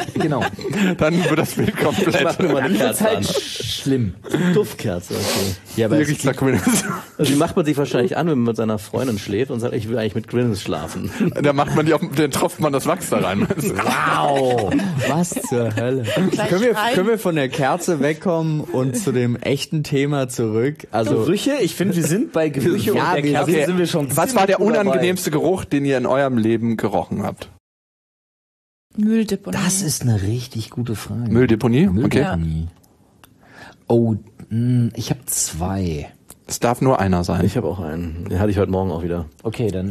genau,
Dann wird das Bild komplett.
Mach mir mal eine
dann wird's
Kerze
halt
an.
schlimm.
Duftkerze, okay.
Ja, aber
Hier
es
riecht's nach Gwyneth.
Also die macht man sich wahrscheinlich an, wenn man mit seiner Freundin schläft und sagt, ich will eigentlich mit Gwyneth schlafen.
Da macht man die auf, dann tropft man das Wachs da rein.
Wow, was zur Hölle.
Gleich
Können wir,
schreien.
können wir von der Kerze wegkommen und zu dem echten Thema zurück? Also
Gerüche? Ich finde, wir sind bei Gerüche
Ja,
und der
wir-
Kerze
okay.
sind wir schon.
Was war der
ziemlich gut dabei.
unangenehmste Geruch, den ihr in eurem Leben gerochen habt?
Mülldeponie.
Das ist eine richtig gute Frage.
Mülldeponie? Okay.
Mülldeponie. Oh, mh, ich habe zwei.
Es darf nur einer sein.
Ich habe auch einen. Den hatte ich heute Morgen auch wieder.
Okay, dann.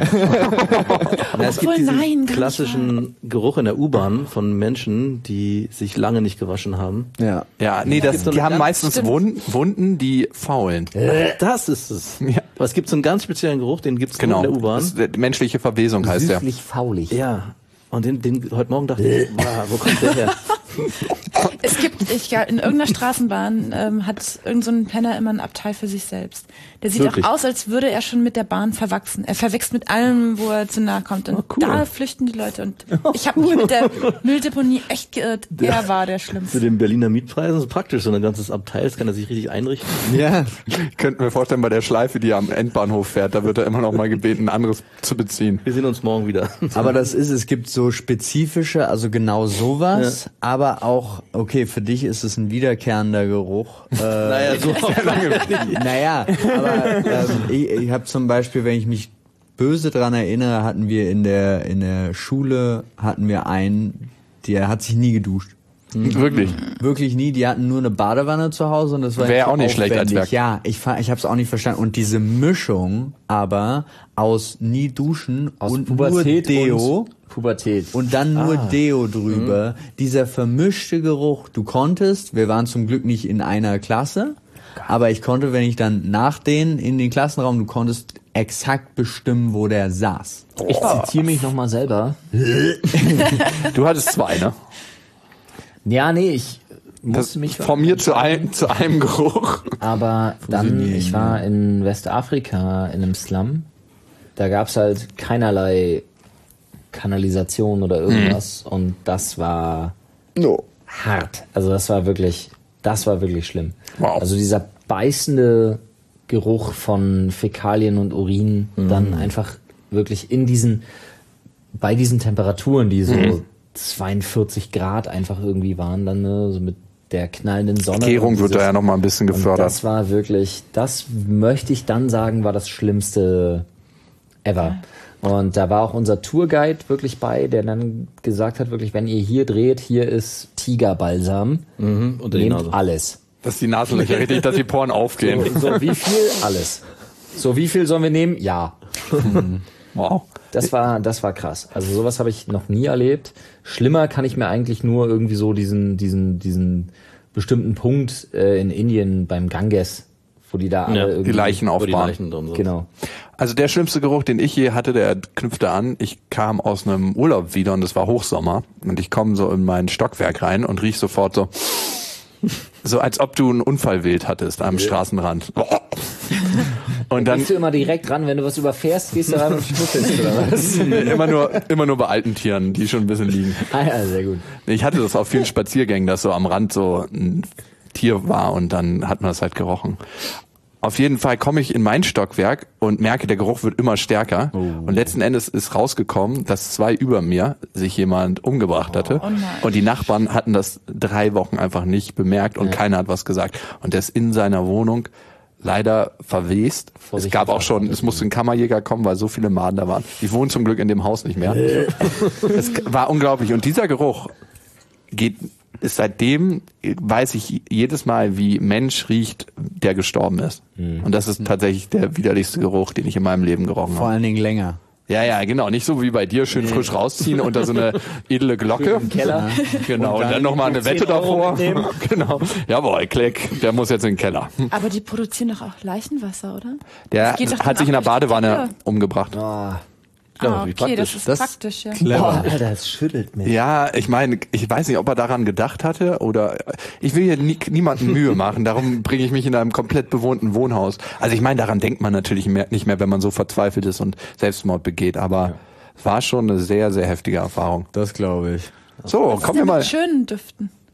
Na, es gibt
Obwohl,
diesen
nein, gar nicht
klassischen Geruch in der U-Bahn von Menschen, die sich lange nicht gewaschen haben.
ja.
Ja, nee, das,
so
die
eine
haben
ganz-
meistens
Stimmt.
Wunden, Wunden, die faulen.
Das ist es.
Ja.
Aber es gibt so einen ganz speziellen Geruch, den gibt's
Genau.
nur in der U-Bahn.
Das ist, äh, menschliche Verwesung heißt der.
Süßlich faulig.
Ja. Und den, den heute Morgen dachte ich, wow, wo kommt der her?
Es gibt, ich, in irgendeiner Straßenbahn ähm, hat irgend so ein Penner immer ein Abteil für sich selbst. Der sieht
Wirklich?
auch aus, als würde er schon mit der Bahn verwachsen. Er verwechselt mit allem, wo er zu nahe kommt. Und
cool.
da flüchten die Leute. Und ich habe mich mit der Mülldeponie echt geirrt. Er war der
Zu
Schlimmste.
den Berliner Mietpreisen ist praktisch, so ein ganzes Abteil, das kann er sich richtig einrichten.
Ja.
Ich könnte mir vorstellen, bei der Schleife, die am Endbahnhof fährt, da wird er immer noch mal gebeten, ein anderes zu beziehen.
Wir sehen uns morgen wieder.
Aber das ist, es gibt so spezifische, also genau sowas, aber auch, okay, für dich ist es ein wiederkehrender Geruch. Äh,
Naja, so
naja, aber ähm, ich, ich habe zum Beispiel, wenn ich mich böse dran erinnere, hatten wir in der in der Schule hatten wir einen, der hat sich nie geduscht.
Wirklich.
Wirklich nie. Die hatten nur eine Badewanne zu Hause und das war
Wäre
nicht
auch nicht schlecht als
aufwendig.
Werk.
Ja, ich fa- ich habe es auch nicht verstanden. Und diese Mischung aber aus nie duschen
Aus
und
Pubertät
nur Deo.
und Pubertät.
Und dann nur Deo drüber. Dieser vermischte Geruch. Du konntest, wir waren zum Glück nicht in einer Klasse, aber ich konnte, wenn ich dann nach denen in den Klassenraum, du konntest exakt bestimmen, wo der saß.
Ich zitiere mich nochmal selber.
Du hattest zwei, ne?
Ja, nee, ich
Das
musste mich
von mir zu einem, zu einem Geruch.
Aber dann, ich war in Westafrika in einem Slum. Da gab's halt keinerlei Kanalisation oder irgendwas. Und das war
No.
hart. Also das war wirklich, das war wirklich schlimm.
Wow.
Also dieser beißende Geruch von Fäkalien und Urin, dann einfach wirklich in diesen, bei diesen Temperaturen, die so zweiundvierzig Grad einfach irgendwie waren, dann ne, so mit der knallenden Sonne.
Gärung
und
wird da
dieses-
ja noch mal ein bisschen
und
gefördert.
das war wirklich, das möchte ich dann sagen, war das Schlimmste ever. Und da war auch unser Tourguide wirklich bei, der dann gesagt hat, wirklich, wenn ihr hier dreht, hier ist Tigerbalsam,
Mhm, unter die
nehmt
Nase.
alles.
Dass die Nasenlöcher richtig, dass die Poren aufgehen.
So, wie viel? Alles. So, wie viel sollen wir nehmen? Ja.
Wow.
Das war, das war krass. Also sowas habe ich noch nie erlebt. Schlimmer kann ich mir eigentlich nur irgendwie so diesen, diesen, diesen bestimmten Punkt äh, in Indien beim Ganges, wo die da alle
Ja, die
irgendwie
Die Leichen
Wo die
aufbauen.
Leichen drin sind.
Genau.
Also der schlimmste Geruch, den ich je hatte, der knüpfte an. Ich kam aus einem Urlaub wieder und es war Hochsommer und ich komme so in mein Stockwerk rein und riech sofort so, so als ob du einen Unfallwild hattest am Straßenrand. Und dann
Gehst du immer direkt ran, wenn du was überfährst, gehst du ran und schnüffelst oder was?
immer nur immer nur bei alten Tieren, die schon ein bisschen liegen.
Ah ja, sehr gut.
Ich hatte das auf vielen Spaziergängen, dass so am Rand so ein Tier war und dann hat man das halt gerochen. Auf jeden Fall komme ich in mein Stockwerk und merke, der Geruch wird immer stärker. Und letzten Endes ist rausgekommen, dass zwei über mir sich jemand umgebracht hatte.
Oh nein.
Und die Nachbarn hatten das drei Wochen einfach nicht bemerkt und keiner hat was gesagt. Und der ist in seiner Wohnung leider verwest. Es
Vorsicht,
gab auch schon, es musste ein Kammerjäger kommen, weil so viele Maden da waren. Die wohnen zum Glück in dem Haus nicht mehr. Es war unglaublich. Und dieser Geruch geht, ist seitdem, weiß ich jedes Mal, wie Mensch riecht, der gestorben ist. Und das ist tatsächlich der widerlichste Geruch, den ich in meinem Leben gerochen
Vor
habe.
allen Dingen länger.
Ja, ja, genau. Nicht so wie bei dir, schön frisch rausziehen unter so eine edle Glocke.
Im Keller.
Genau. Und dann,
dann
nochmal eine Wette
zehn Euro
davor.
mitnehmen.
Genau. Jawohl, Klick, der muss jetzt in den Keller.
Aber die produzieren doch auch Leichenwasser, oder?
Der
Das geht doch
hat
dann
sich in der
auch durch die
Badewanne
Tür.
umgebracht.
Ah,
Ah,
wie
okay, das
praktisch.
ist
Das-
praktisch, ja.
boah, Alter, das schüttelt mich.
Ja, ich meine, ich weiß nicht, ob er daran gedacht hatte oder ich will hier nie, niemanden Mühe machen, darum bringe ich mich in einem komplett bewohnten Wohnhaus. Also ich meine, daran denkt man natürlich mehr, nicht mehr, wenn man so verzweifelt ist und Selbstmord begeht, aber es war schon eine sehr, sehr heftige Erfahrung.
Das glaube ich.
So,
Was ist
kommen wir
denn
mal.
mit schönen Düften.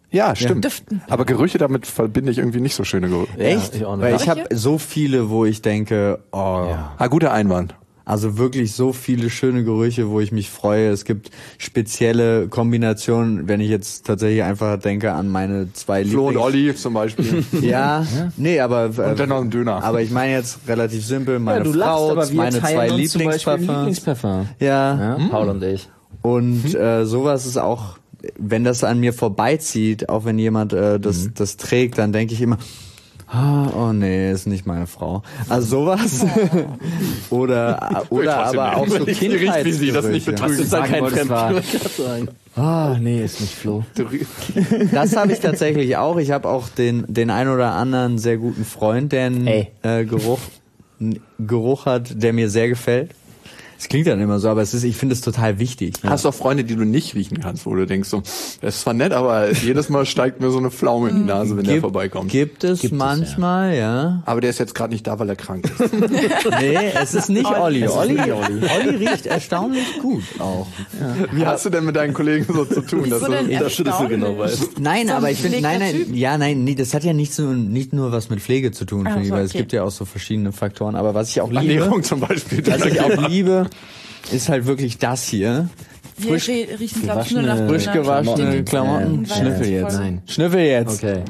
Ja, stimmt.
Düften.
Aber Gerüche, damit verbinde ich irgendwie nicht so schöne Gerüche.
Echt?
ich auch nicht.
Weil ich
Welche?
habe so viele, wo ich denke, oh,
Ah, guter Einwand.
also wirklich so viele schöne Gerüche, wo ich mich freue. Es gibt spezielle Kombinationen, wenn ich jetzt tatsächlich einfach denke an meine zwei
Flo und
Lieblings-
Olli zum Beispiel.
Ja, nee, aber äh,
Und dann noch ein Döner.
Aber ich meine jetzt relativ simpel, meine
Ja, du lachst,
Frau,
aber wir
meine
teilen
zwei
uns zum Beispiel
Lieblingsparfums.
Lieblingsparfum.
Ja,
Ja, Paul und ich.
und äh, sowas ist auch, wenn das an mir vorbeizieht, auch wenn jemand äh, das das trägt, dann denke ich immer, ah, oh nee, ist nicht meine Frau. Also sowas. oder oder
trotzdem
aber auch
nehmen.
so
Wenn ich sie riecht wie sie, das nicht
Kindheitsgerüche.
betrügen.
ist da kein
wolltest, war-
Fremdkörper. Ah, nee, ist nicht Flo.
Das habe ich tatsächlich auch. Ich habe auch den den ein oder anderen sehr guten Freund, der einen
Ey.
äh, Geruch einen Geruch hat, der mir sehr gefällt. Es klingt dann immer so, aber es ist, ich finde es total wichtig.
Hast du auch Freunde, die du nicht riechen kannst, wo du denkst so, das ist zwar nett, aber jedes Mal steigt mir so eine Pflaume in die Nase, wenn der vorbeikommt.
Gibt es
Gibt es,
manchmal, ja.
Aber der ist jetzt gerade nicht da, weil er krank ist.
Nee, es ist nicht Olli. Olli, Olli riecht erstaunlich gut auch.
Wie hast du denn mit deinen Kollegen so zu tun? Dass
Wieso denn
du,
dass du das so genau weißt.
Nein,
So ein
aber ich finde, nein, nein,
gepflegter Typ.
ja, nein, nee, das hat ja nicht so, nicht nur was mit Pflege zu tun,
Ach
finde ich,
so,
weil es
okay.
gibt ja auch so verschiedene Faktoren. Aber was ich auch liebe,
Ernährung zum Beispiel.
was ich auch liebe, ist halt wirklich das hier.
Wir
Frisch-
re- riechen, glaube ich, nur nach
Frisch
nach
gewaschene
Klamotten.
Klamotten.
Ja,
Schnüffel
voll.
jetzt.
Nein.
Schnüffel jetzt.
Okay.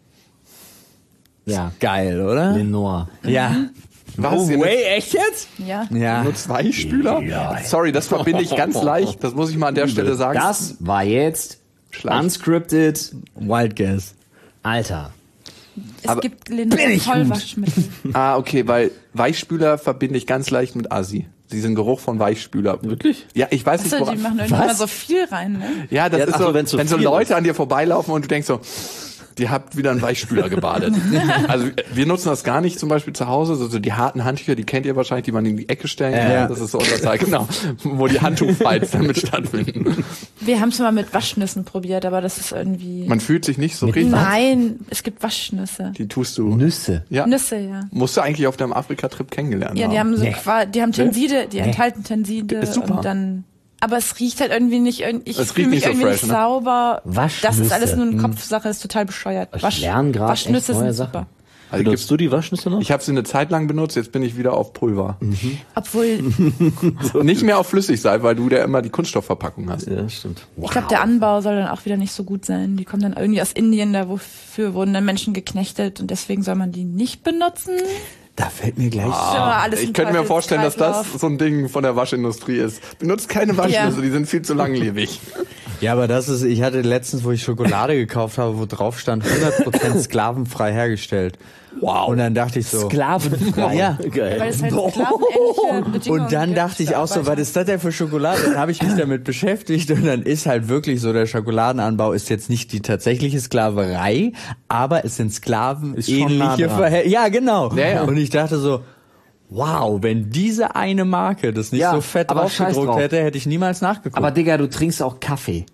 Ja.
Geil, oder?
Lenore.
Ja.
Was?
Oh, wait, echt jetzt?
Ja.
Ja.
Nur zwei Spüler? Sorry, das verbinde ich ganz leicht. Das muss ich mal an der Stelle sagen.
Das war jetzt
Schleich.
unscripted.
Wild Guess.
Alter.
Es
Aber-
gibt Lenore Vollwaschmittel.
Ah, okay, weil Weichspüler verbinde ich ganz leicht mit Assi. Diesen Geruch von Weichspüler.
Wirklich?
Ja, ich weiß
Achso,
nicht,
die
woran.
machen irgendwie immer so viel rein, ne?
Ja, das
Ja,
ist
ach
so,
so, wenn's so
wenn so
viel
Leute
ist.
an dir vorbeilaufen und du denkst so, die habt wieder einen Weichspüler gebadet. Also wir nutzen das gar nicht zum Beispiel zu Hause, so, so die harten Handtücher, die kennt ihr wahrscheinlich, die man in die Ecke stellen kann.
Ja.
Das ist so unser Teil, genau, wo die Handtuchfights damit stattfinden.
Wir haben es mal mit Waschnüssen probiert, aber das ist irgendwie...
Man fühlt sich nicht so richtig.
Nein, es gibt Waschnüsse.
Die tust du.
Nüsse.
Ja.
Nüsse, ja.
Musst du eigentlich auf deinem Afrika-Trip kennengelernt
Ja, die haben so
Nee.
qua- die haben Tenside, die enthalten Tenside
Ist super.
und dann... Aber es riecht halt irgendwie nicht, irgendwie- ich
Es
fühle
riecht
mich
nicht so
irgendwie
fresh,
nicht
ne?
sauber.
Waschnüsse.
Das ist alles nur eine Kopfsache, ist total bescheuert.
Ich lerne grad echt
Waschnüsse
neue
sind
Sachen.
super.
Also
Benutzt du die Waschnüsse noch?
ich habe sie eine Zeit lang benutzt, jetzt bin ich wieder auf Pulver.
Obwohl,
Nicht mehr auf Flüssigseife, weil du da immer die Kunststoffverpackung hast.
Ja, stimmt.
ich glaube, der Anbau soll dann auch wieder nicht so gut sein. Die kommen dann irgendwie aus Indien, da wofür wurden dann Menschen geknechtet und deswegen soll man die nicht benutzen.
Da fällt mir gleich.
Ja, alles
Ich
ein
könnte mir vorstellen, dass das
Teufelskreislauf.
so ein Ding von der Waschindustrie ist. Benutzt keine Waschnüsse,
Ja.
die sind viel zu langlebig.
Ja, aber das ist, ich hatte letztens, wo ich Schokolade gekauft habe, wo drauf stand, hundert Prozent sklavenfrei hergestellt. Wow. Und dann dachte ich so.
Sklavenfrei.
Ja.
Geil.
Weil es halt sklavenähnliche Bedingungen
Und dann
gibt,
dachte ich auch so,
aber
was ist das denn für Schokolade? Dann habe ich mich damit beschäftigt und dann ist halt wirklich so, der Schokoladenanbau ist jetzt nicht die tatsächliche Sklaverei, aber es sind Sklaven
Ist schon nah
ähnliche
dran.
Verhältnisse. Ja, genau.
Ja, ja.
Und ich dachte so, wow, wenn diese eine Marke das nicht
Ja,
so fett
aber scheiß
draufgedruckt
drauf.
hätte, hätte ich niemals nachgeguckt.
Aber Digga, du trinkst auch Kaffee.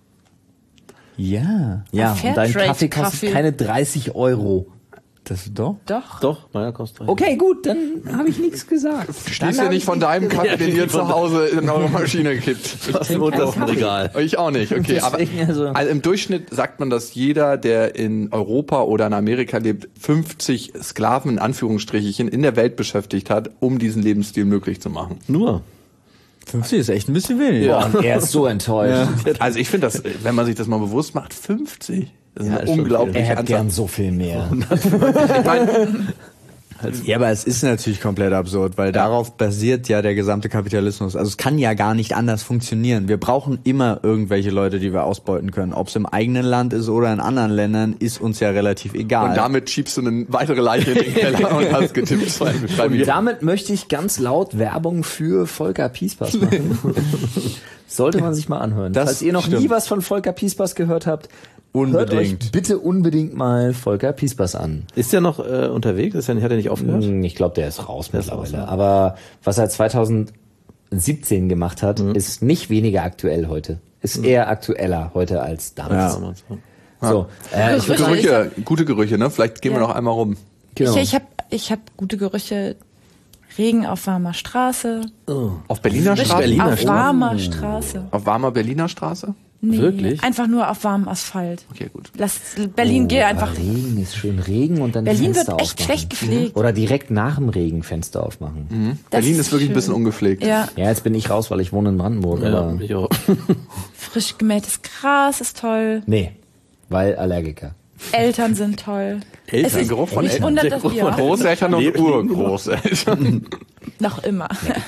ja,
Ja, und dein
Fairtrade
Kaffee kostet
Kaffee.
keine dreißig Euro.
das doch.
Doch.
Doch, meiner kostet.
Okay, gut, dann habe ich nichts gesagt.
Du stehst ja nicht von deinem Kaffee, den ihr zu Hause in eure Maschine kippt.
Das ist ein Regal.
Ich auch nicht, okay. Aber
Deswegen, also-
also im Durchschnitt sagt man, dass jeder, der in Europa oder in Amerika lebt, fünfzig Sklaven in Anführungsstrichen in der Welt beschäftigt hat, um diesen Lebensstil möglich zu machen.
Nur.
fünfzig ist echt ein bisschen wenig.
Boah, und er ist so enttäuscht.
Also ich finde das, wenn man sich das mal bewusst macht, fünfzig. Das ist
Ja,
eine
ist schon
unglaubliche
Er hätte
Anzahl.
gern so viel mehr.
Ich meine,
Ja, aber es ist natürlich komplett absurd, weil darauf basiert ja der gesamte Kapitalismus. Also es kann ja gar nicht anders funktionieren. Wir brauchen immer irgendwelche Leute, die wir ausbeuten können. Ob es im eigenen Land ist oder in anderen Ländern, ist uns ja relativ egal.
und damit schiebst du eine weitere Leiche in den Keller und hast getippt bei, bei
Und
mir.
damit möchte ich ganz laut Werbung für Volker Piespaß machen. Sollte man sich mal anhören.
Das
Falls ihr noch
stimmt.
nie was von Volker Piespaß gehört habt, hört
Unbedingt.
euch bitte unbedingt mal Volker Piespaß an.
Ist der noch äh, unterwegs? Ist der, hat er nicht aufgehört?
Hm, Ich glaube, der ist raus
Der ist
mittlerweile.
raus, ja.
Aber was er zweitausendsiebzehn gemacht hat, ist nicht weniger aktuell heute. Ist eher aktueller heute als damals.
Damals, ja.
So, äh, ich
Gerüche.
würde
Gerüche, gute Gerüche, ne? Vielleicht gehen wir
Ja.
noch einmal rum.
genau.
Ich, ich habe ich hab gute Gerüche. Regen auf warmer Straße.
Auf Berliner
Frisch
Straße?
Berliner
auf
Straße.
warmer Straße.
Auf warmer Berliner Straße?
Nee,
Wirklich?
einfach nur auf warmem Asphalt.
Okay, gut.
Lass Berlin, geh einfach.
Aber Regen ist schön. Regen und dann die
Berlin
Fenster
wird echt
aufmachen.
schlecht gepflegt.
Oder direkt nach dem Regen Fenster aufmachen.
Mhm.
Das
Berlin ist wirklich
schön.
ein bisschen ungepflegt.
Ja,
Ja, jetzt bin ich raus, weil ich wohne in Brandenburg.
Ja,
aber
ich auch.
frisch gemähtes Gras ist toll.
nee, weil Allergiker.
Eltern sind toll.
Eltern,
Es ist-
Geruch von
mich
Eltern.
wundert das, ja,
Großeltern und Urgroßeltern.
noch immer.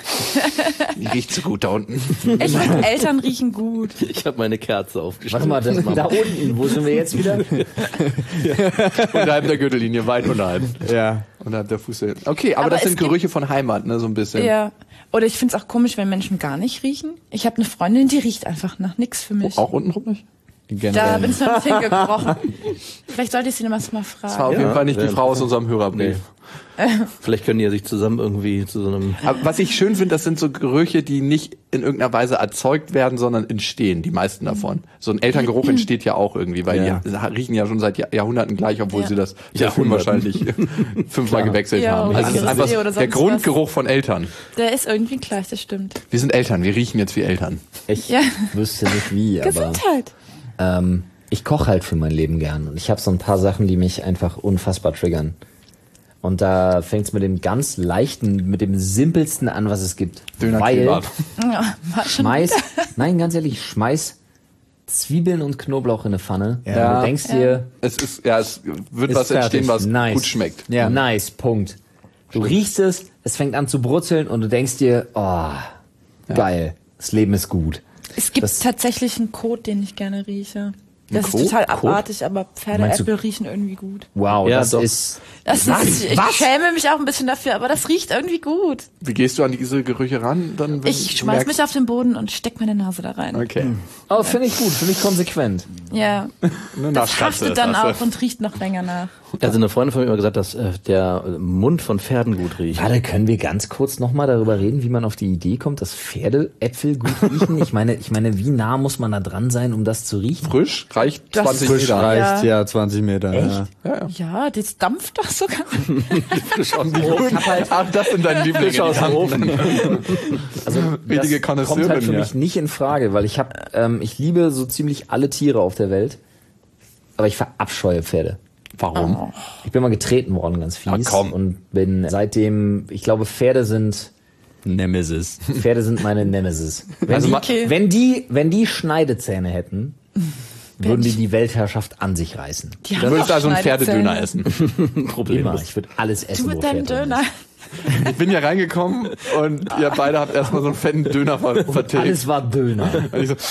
Die riecht so gut da unten.
Ich finde, Eltern riechen gut.
Ich habe meine Kerze aufgestellt.
Warte mal, da, da unten, wo sind wir jetzt wieder?
Unterhalb der Gürtellinie, weit unterhalb.
Ja.
Unterhalb der Fuße. Okay, aber,
Aber
das
es
sind
gibt-
Gerüche von Heimat, ne, so ein bisschen.
Ja. Oder ich finde es auch komisch, wenn Menschen gar nicht riechen. Ich habe eine Freundin, die riecht einfach nach nichts für mich.
Auch untenrum nicht?
Da bin ich noch nicht hingekrochen. Vielleicht sollte ich sie noch mal
Das war
fragen.
auf jeden Fall nicht die
Ja.
Frau aus unserem Hörerbrief.
Vielleicht können die ja sich zusammen irgendwie zu so einem...
Aber was ich schön finde, das sind so Gerüche, die nicht in irgendeiner Weise erzeugt werden, sondern entstehen, die meisten davon. So ein Elterngeruch entsteht ja auch irgendwie, weil
Ja.
die riechen ja schon seit Jahr- Jahrhunderten gleich, obwohl
Ja.
sie das Parfüm wahrscheinlich fünfmal gewechselt
Ja,
haben.
oder
Also es ist
Rosé
einfach
oder
der
sonst
Grundgeruch von Eltern.
Der ist irgendwie gleich, das stimmt.
Wir sind Eltern, wir riechen jetzt wie Eltern.
Ich
Ja.
wüsste nicht wie, aber
Gesundheit.
ähm, ich koche halt für mein Leben gern. Und ich habe so ein paar Sachen, die mich einfach unfassbar triggern. Und da fängt's mit dem ganz leichten, mit dem simpelsten an, was es gibt. Weil
Döner-Kebab.
Ja, war schon
schmeiß, nein, ganz ehrlich, schmeiß Zwiebeln und Knoblauch in eine Pfanne.
Ja.
Und du denkst dir,
Es ist, ja, es wird
Ist
was entstehen,
fertig.
was
nice.
gut schmeckt.
Ja.
Nice, Punkt. Du riechst es, es fängt an zu brutzeln und du denkst dir, oh, geil, das Leben ist gut.
Es gibt
Das-
tatsächlich einen Kot, den ich gerne rieche. Das
Kot?
ist total
Kot?
abartig, aber Pferdeäpfel riechen irgendwie gut.
Wow,
Ja,
das
doch.
ist,
Das ist, ich schäme mich auch ein bisschen dafür, aber das riecht irgendwie gut.
Wie gehst du an diese Gerüche ran? Dann, wenn
Ich
du
schmeiß
merkst-
mich auf den Boden und steck meine Nase da rein.
Okay.
oh, finde ich gut, finde ich konsequent.
Ja.
Nur
Das
Naschkatze,
haftet dann
das hast
auch
du.
und riecht noch länger nach.
Also eine Freundin von mir hat immer gesagt, dass äh, der Mund von Pferden gut riecht.
Warte, können wir ganz kurz nochmal darüber reden, wie man auf die Idee kommt, dass Pferdeäpfel gut riechen? Ich meine, ich meine, wie nah muss man da dran sein, um das zu riechen?
Frisch reicht
Das
zwanzig
frisch
Meter.
Reicht ja zwanzig Meter.
Echt?
Ja.
Ja, das dampft doch sogar.
Frisch aus dem Ofen. Ach, das sind deine Lieblinge.
Frisch aus dem Ofen.
Also
Richtige
das kommt halt
Connoisseurin,
für
ja.
mich nicht in Frage, weil ich habe, ähm, ich liebe so ziemlich alle Tiere auf der Welt, aber ich verabscheue Pferde.
Warum?
Ich bin mal getreten worden, ganz fies.
Ah, komm.
Und bin seitdem, ich glaube, Pferde sind,
Nemesis.
Pferde sind meine Nemesis. Wenn,
Also
die,
ma-
Okay.
wenn die, wenn die Schneidezähne hätten, würden die die Weltherrschaft an sich reißen.
Die
Du
haben
würdest
doch
also einen
Schneidezähne.
Pferdedöner essen.
Immer. Ich würde alles essen.
Du mit
wo
deinem
Pferd drin
Döner.
Ich bin hier reingekommen und ihr beide habt erstmal so einen fetten Döner ver
ist.
vertilgt.
Alles war Döner.
Und ich so,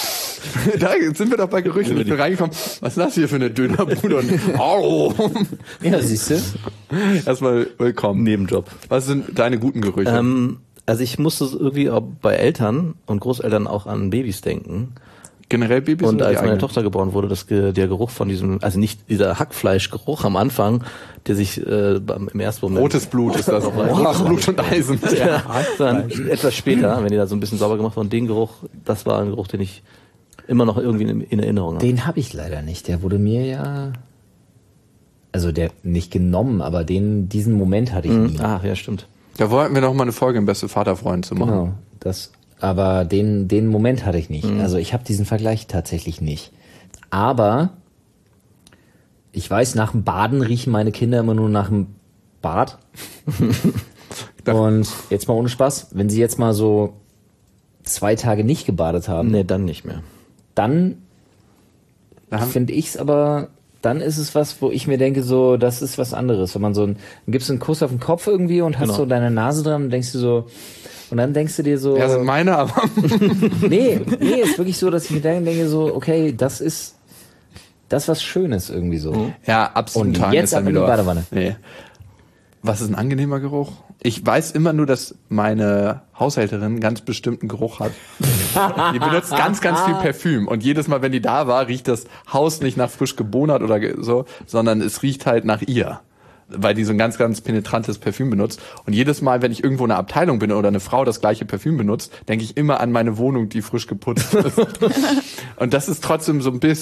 da sind wir doch bei Gerüchen. Ich bin reingekommen, was ist das hier für eine Dönerbude? Und, au.
Ja, siehst du?
Erstmal willkommen.
Nebenjob.
Was sind deine guten Gerüche?
Ähm, also ich musste irgendwie auch bei Eltern und Großeltern auch an Babys denken.
Generell Babys
Und
oder die
als meine
eigenen?
Tochter geboren wurde, das, Ge- der Geruch von diesem, also nicht dieser Hackfleischgeruch am Anfang, der sich äh, beim- im ersten Moment...
Rotes Blut ist das. Rotes Blut und Eisen.
Ja, sondern etwas später, wenn die da so ein bisschen sauber gemacht wurden. Den Geruch, das war ein Geruch, den ich immer noch irgendwie in, in Erinnerung habe.
Den habe ich leider nicht. Der wurde mir ja, also der nicht genommen, aber den, diesen Moment hatte ich nie.
Ah, ja, stimmt.
Da wollten wir noch mal eine Folge im Beste Vaterfreund zu machen.
Genau, das, aber den, den Moment hatte ich nicht. Also ich habe diesen Vergleich tatsächlich nicht. Aber ich weiß, nach dem Baden riechen meine Kinder immer nur nach dem Bad. Und jetzt mal ohne Spaß, wenn sie jetzt mal so zwei Tage nicht gebadet haben,
Nee, dann nicht mehr.
dann
Da haben-
finde ich's aber, dann ist es was, wo ich mir denke, so, das ist was anderes. Wenn man so ein, dann gibst du einen Kuss auf den Kopf irgendwie und hast
Genau.
so deine Nase dran und denkst du so, und dann denkst du dir so,
Ja, sind meine, aber
nee, nee, ist wirklich so, dass ich mir dann denke so, okay, das ist, das ist was Schönes irgendwie so.
ja, absolut.
Und
Tagen
jetzt
ist dann
ab in die
wieder-
Badewanne.
Nee. Was ist ein angenehmer Geruch? Ich weiß immer nur, dass meine Haushälterin einen ganz bestimmten Geruch hat. Die benutzt ganz, ganz viel Parfüm. Und jedes Mal, wenn die da war, riecht das Haus nicht nach frisch gebonert oder ge- so, sondern es riecht halt nach ihr. Weil die so ein ganz, ganz penetrantes Parfüm benutzt. Und jedes Mal, wenn ich irgendwo in einer Abteilung bin oder eine Frau das gleiche Parfüm benutzt, denke ich immer an meine Wohnung, die frisch geputzt ist. Und das ist trotzdem so ein bisschen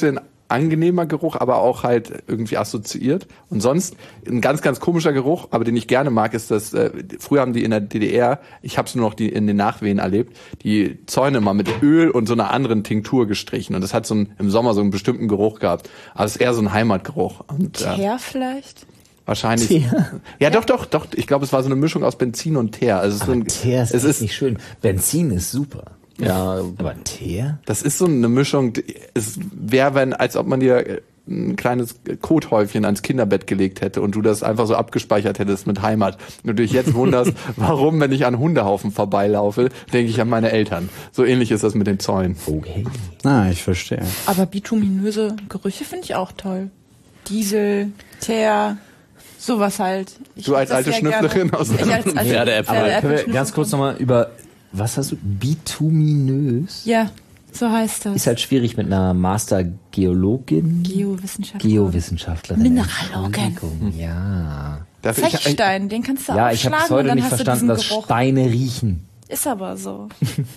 angenehmer Geruch, aber auch halt irgendwie assoziiert. Und sonst ein ganz, ganz komischer Geruch, aber den ich gerne mag, ist das, äh, früher haben die in der D D R, ich habe es nur noch die in den Nachwehen erlebt, die Zäune mal mit Öl und so einer anderen Tinktur gestrichen. Und das hat so einen, im Sommer so einen bestimmten Geruch gehabt. Aber es ist eher so ein Heimatgeruch. Und, äh,
Teer vielleicht?
Wahrscheinlich.
Teer?
Ja, doch, doch, doch. Ich glaube, es war so eine Mischung aus Benzin und Teer. Also es ist so
Aber
ein,
Teer ist,
es
echt
ist
nicht schön. Benzin ist super.
Ja,
Aber Teer?
Das ist so eine Mischung. Es wäre, wenn, als ob man dir ein kleines Kothäufchen ans Kinderbett gelegt hätte und du das einfach so abgespeichert hättest mit Heimat. Und du dich jetzt wunderst, warum, wenn ich an Hundehaufen vorbeilaufe, denke ich an meine Eltern. So ähnlich ist das mit den Zäunen.
Okay.
Ah, ich verstehe.
Aber bituminöse Gerüche finde ich auch toll. Diesel, Teer, sowas halt. Ich
Du als
mag das
alte
sehr
Schnüfflerin
gerne.
aus
Ich als alte
Pferdeäpfel.
Aber können wir
Pferdeäpfel-
ganz kurz nochmal über, was hast du? Bituminös?
Ja, so heißt das.
Ist halt schwierig mit einer Master-Geologin.
Geowissenschaftler.
Geowissenschaftlerin.
Mineralogin.
Entschuldigung, Ja.
Darf ich, ich,
Zechstein, den kannst du
Ja, ich habe
aufschlagen
bis heute
und dann
nicht
hast
verstanden,
du
dass
diesen Geruch.
Steine riechen.
Ist aber so.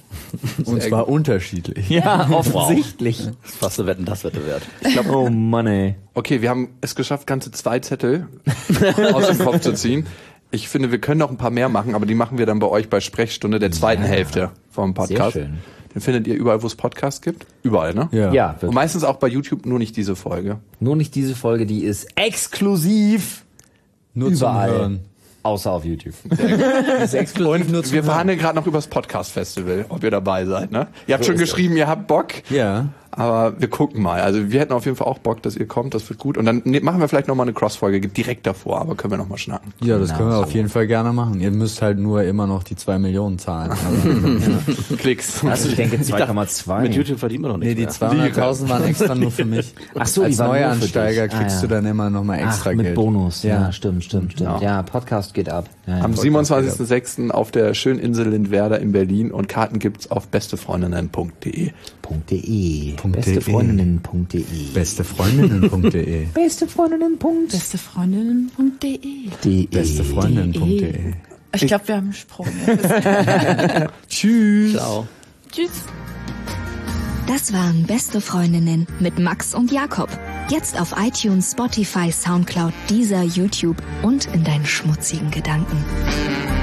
Und zwar unterschiedlich.
Ja, offensichtlich.
das ist fast eine Wetten, das Wette wert.
Oh Mann, ey.
okay, wir haben es geschafft, ganze zwei Zettel aus dem Kopf zu ziehen. Ich finde, wir können noch ein paar mehr machen, aber die machen wir dann bei euch bei Sprechstunde der zweiten Hälfte vom Podcast.
Sehr schön.
Den findet ihr überall, wo es Podcasts gibt. Überall, ne?
Ja.
Ja,
Und
wirklich.
meistens auch bei YouTube, nur nicht diese Folge.
Nur nicht diese Folge, die ist exklusiv
Nur zum
überall.
Hören.
Außer auf YouTube. ist exklusiv nur zum
Wir verhandeln gerade noch über das Podcast-Festival, ob ihr dabei seid, ne? Ihr habt schon geschrieben, ihr habt Bock.
Ja.
Aber wir gucken mal. Also wir hätten auf jeden Fall auch Bock, dass ihr kommt. Das wird gut. Und dann ne, machen wir vielleicht nochmal eine Cross-Folge direkt davor. Aber können wir nochmal schnacken.
Ja, das
Genau
können wir
so.
auf jeden Fall gerne machen. Ihr müsst halt nur immer noch die zwei Millionen zahlen. Also,
Klicks.
Also ich denke zwei Komma zwei.
Mit YouTube verdient man noch
nee,
nichts
die
mehr.
zweihunderttausend waren extra nur für mich.
Ach so, die
Als
waren nur für
Neuansteiger
dich. Ah,
kriegst
ja.
du dann immer nochmal extra
Ach, mit
Geld.
Bonus. Ja,
Ja.
stimmt, stimmt, stimmt.
Genau.
Ja, Podcast geht ab. Ja, ja.
Am siebenundzwanzigsten sechsten auf der schönen Insel Lindwerder in Berlin. Und Karten gibt's auf bestefreundinnen punkt de.
.de.
Punkt
Bestefreundinnen.de.
Bestefreundinnen.de.
Bestefreundinnen.de.
Bestefreundinnen.de.
Bestefreundinnen.de.
Ich glaube, wir haben einen Sprung.
Tschüss.
Ciao.
Tschüss.
Das waren Beste Freundinnen mit Max und Jakob. Jetzt auf iTunes, Spotify, Soundcloud, Deezer, YouTube und in deinen schmutzigen Gedanken.